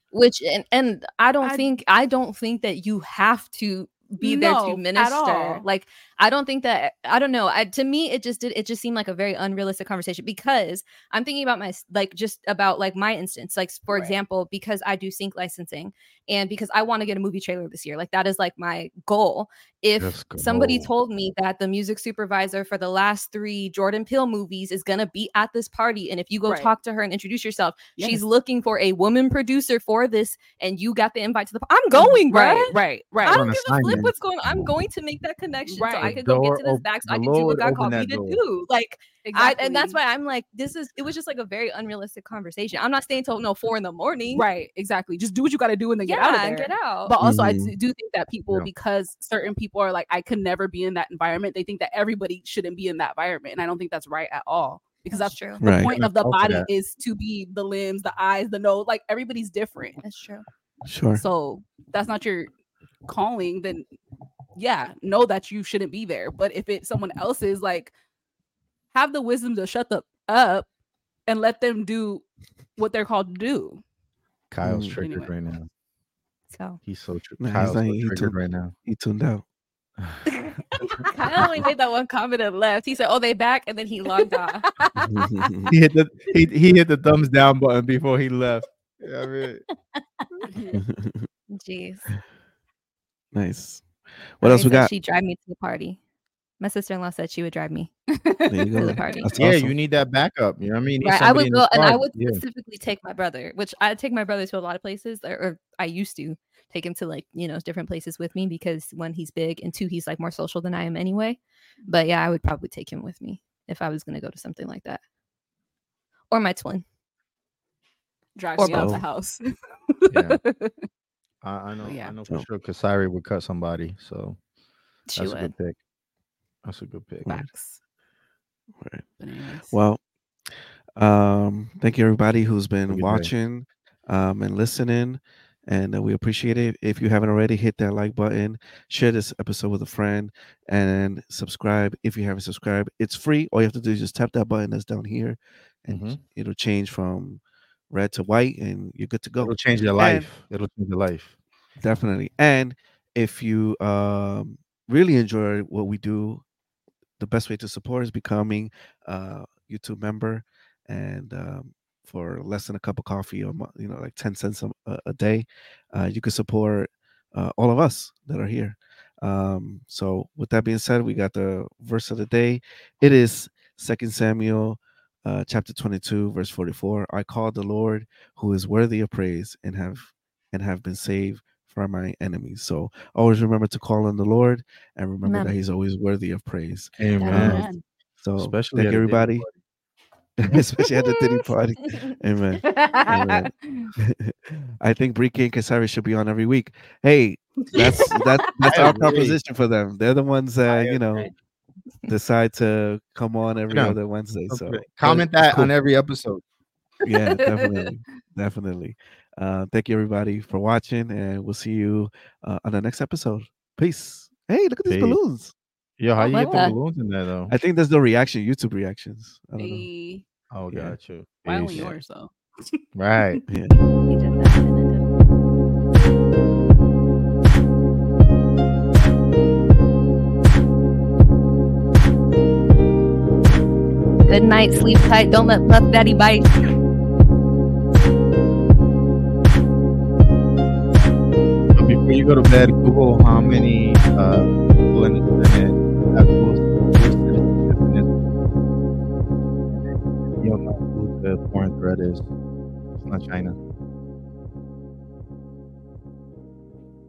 Which and, and I don't I- think I don't think that you have to be there No, to at minister. all. Like I don't think that I don't know. I, to me, it just did. It just seemed like a very unrealistic conversation because I'm thinking about my like just about like my instance. Like for Right. example, because I do sync licensing and because I want to get a movie trailer this year. Like that is like my goal. If Let's go. somebody told me that the music supervisor for the last three Jordan Peele movies is gonna be at this party, and if you go Right. talk to her and introduce yourself, she's Yes. looking for a woman producer for this, and you got the invite to the. I'm going, right, right? right, right. I On don't give a flip assignment. what's going on. I'm going to make that connection so I Right. could go Door get to this op- back so the I can do what Lord God opened called me that to door. do. Like Exactly. I, and that's why I'm like, this is it was just like a very unrealistic conversation. I'm not staying till no four in the morning. Right, exactly. Just do what you got to do and then Yeah, get out of there. and get out. But also, I Mhm. do do think that people, Yeah. because certain people are like, I could never be in that environment. They think that everybody shouldn't be in that environment, and I don't think that's right at all. Because That's that's, true. the Right. point And of the also body that- is to be the limbs, the eyes, the nose. Like everybody's different. That's true. Sure. So that's not your calling. Then, yeah, know that you shouldn't be there. But if it's someone else's, like, have the wisdom to shut the up and let them do what they're called to do. Kyle's Mm. triggered Anyway. right now. So He's so tr- Nah, he's Kyle's like- so he triggered took- right now. He tuned out. I only made that one comment and left. He said, "Oh, they back," and then he logged off. He hit the he, he hit the thumbs down button before he left. Yeah, I mean, Jeez. Nice. What else we Said got? She'd drive me to the party. My sister-in-law said she would drive me. There you to go. the party. That's yeah, awesome. you need that backup. You know what I mean? You need Right, I somebody would in the go, and I car. would Yeah. specifically take my brother, which I take my brother to a lot of places, or, or I used to take him to like you know different places with me because one, he's big, and two, he's like more social than I am anyway. But yeah, I would probably take him with me if I was going to go to something like that, or my twin. Drive Or me out both. the house. Yeah. I, I know. Yeah. I know for Dope. sure. Kasari would cut somebody. So She that's a would. good pick. That's a good pick. Facts. Right. But anyways. Well, um, thank you everybody who's Have a been good day. watching um, and listening, and uh, we appreciate it. If you haven't already, hit that like button, share this episode with a friend, and subscribe if you haven't subscribed. It's free. All you have to do is just tap that button that's down here, and Mhm. it'll change from red to white, and you're good to go. It'll change your And- life. It'll change your life. Definitely. And if you um, really enjoy what we do, the best way to support is becoming a YouTube member, and um, for less than a cup of coffee, or mo- you know, like ten cents a, a day, uh, you can support uh, all of us that are here. Um, so, with that being said, we got the verse of the day. It is Second Samuel, uh, chapter twenty-two, verse forty-four. I called the Lord, who is worthy of praise, and have and have been saved from my enemies. So always remember to call on the Lord, and remember Amen. that He's always worthy of praise. Amen. Amen. So Especially thank at a dinner everybody, especially at the Diddy party. Amen. Amen. I think Briki and Kasari should be on every week. Hey, that's that's that's I our agree. proposition for them. They're the ones that I you know agree. decide to come on every Yeah. other Wednesday. So Okay. Comment but it's that on every episode. yeah, definitely, definitely. Uh, thank you everybody for watching, and we'll see you uh, on the next episode. Peace. Hey, look at these Peace. balloons. Yo, how I you like get the that. balloons in there though? I think that's the reaction, YouTube reactions. I don't know. Hey, Oh, Yeah. got you. why only Peace. yours though? Right. Yeah. He did that, and I did. Good night, sleep tight. Don't let Puff Daddy bite. But before you go to bed, Google how many uh, people in the internet have dual citizenship in Israel. You don't know who the foreign threat is. It's not China.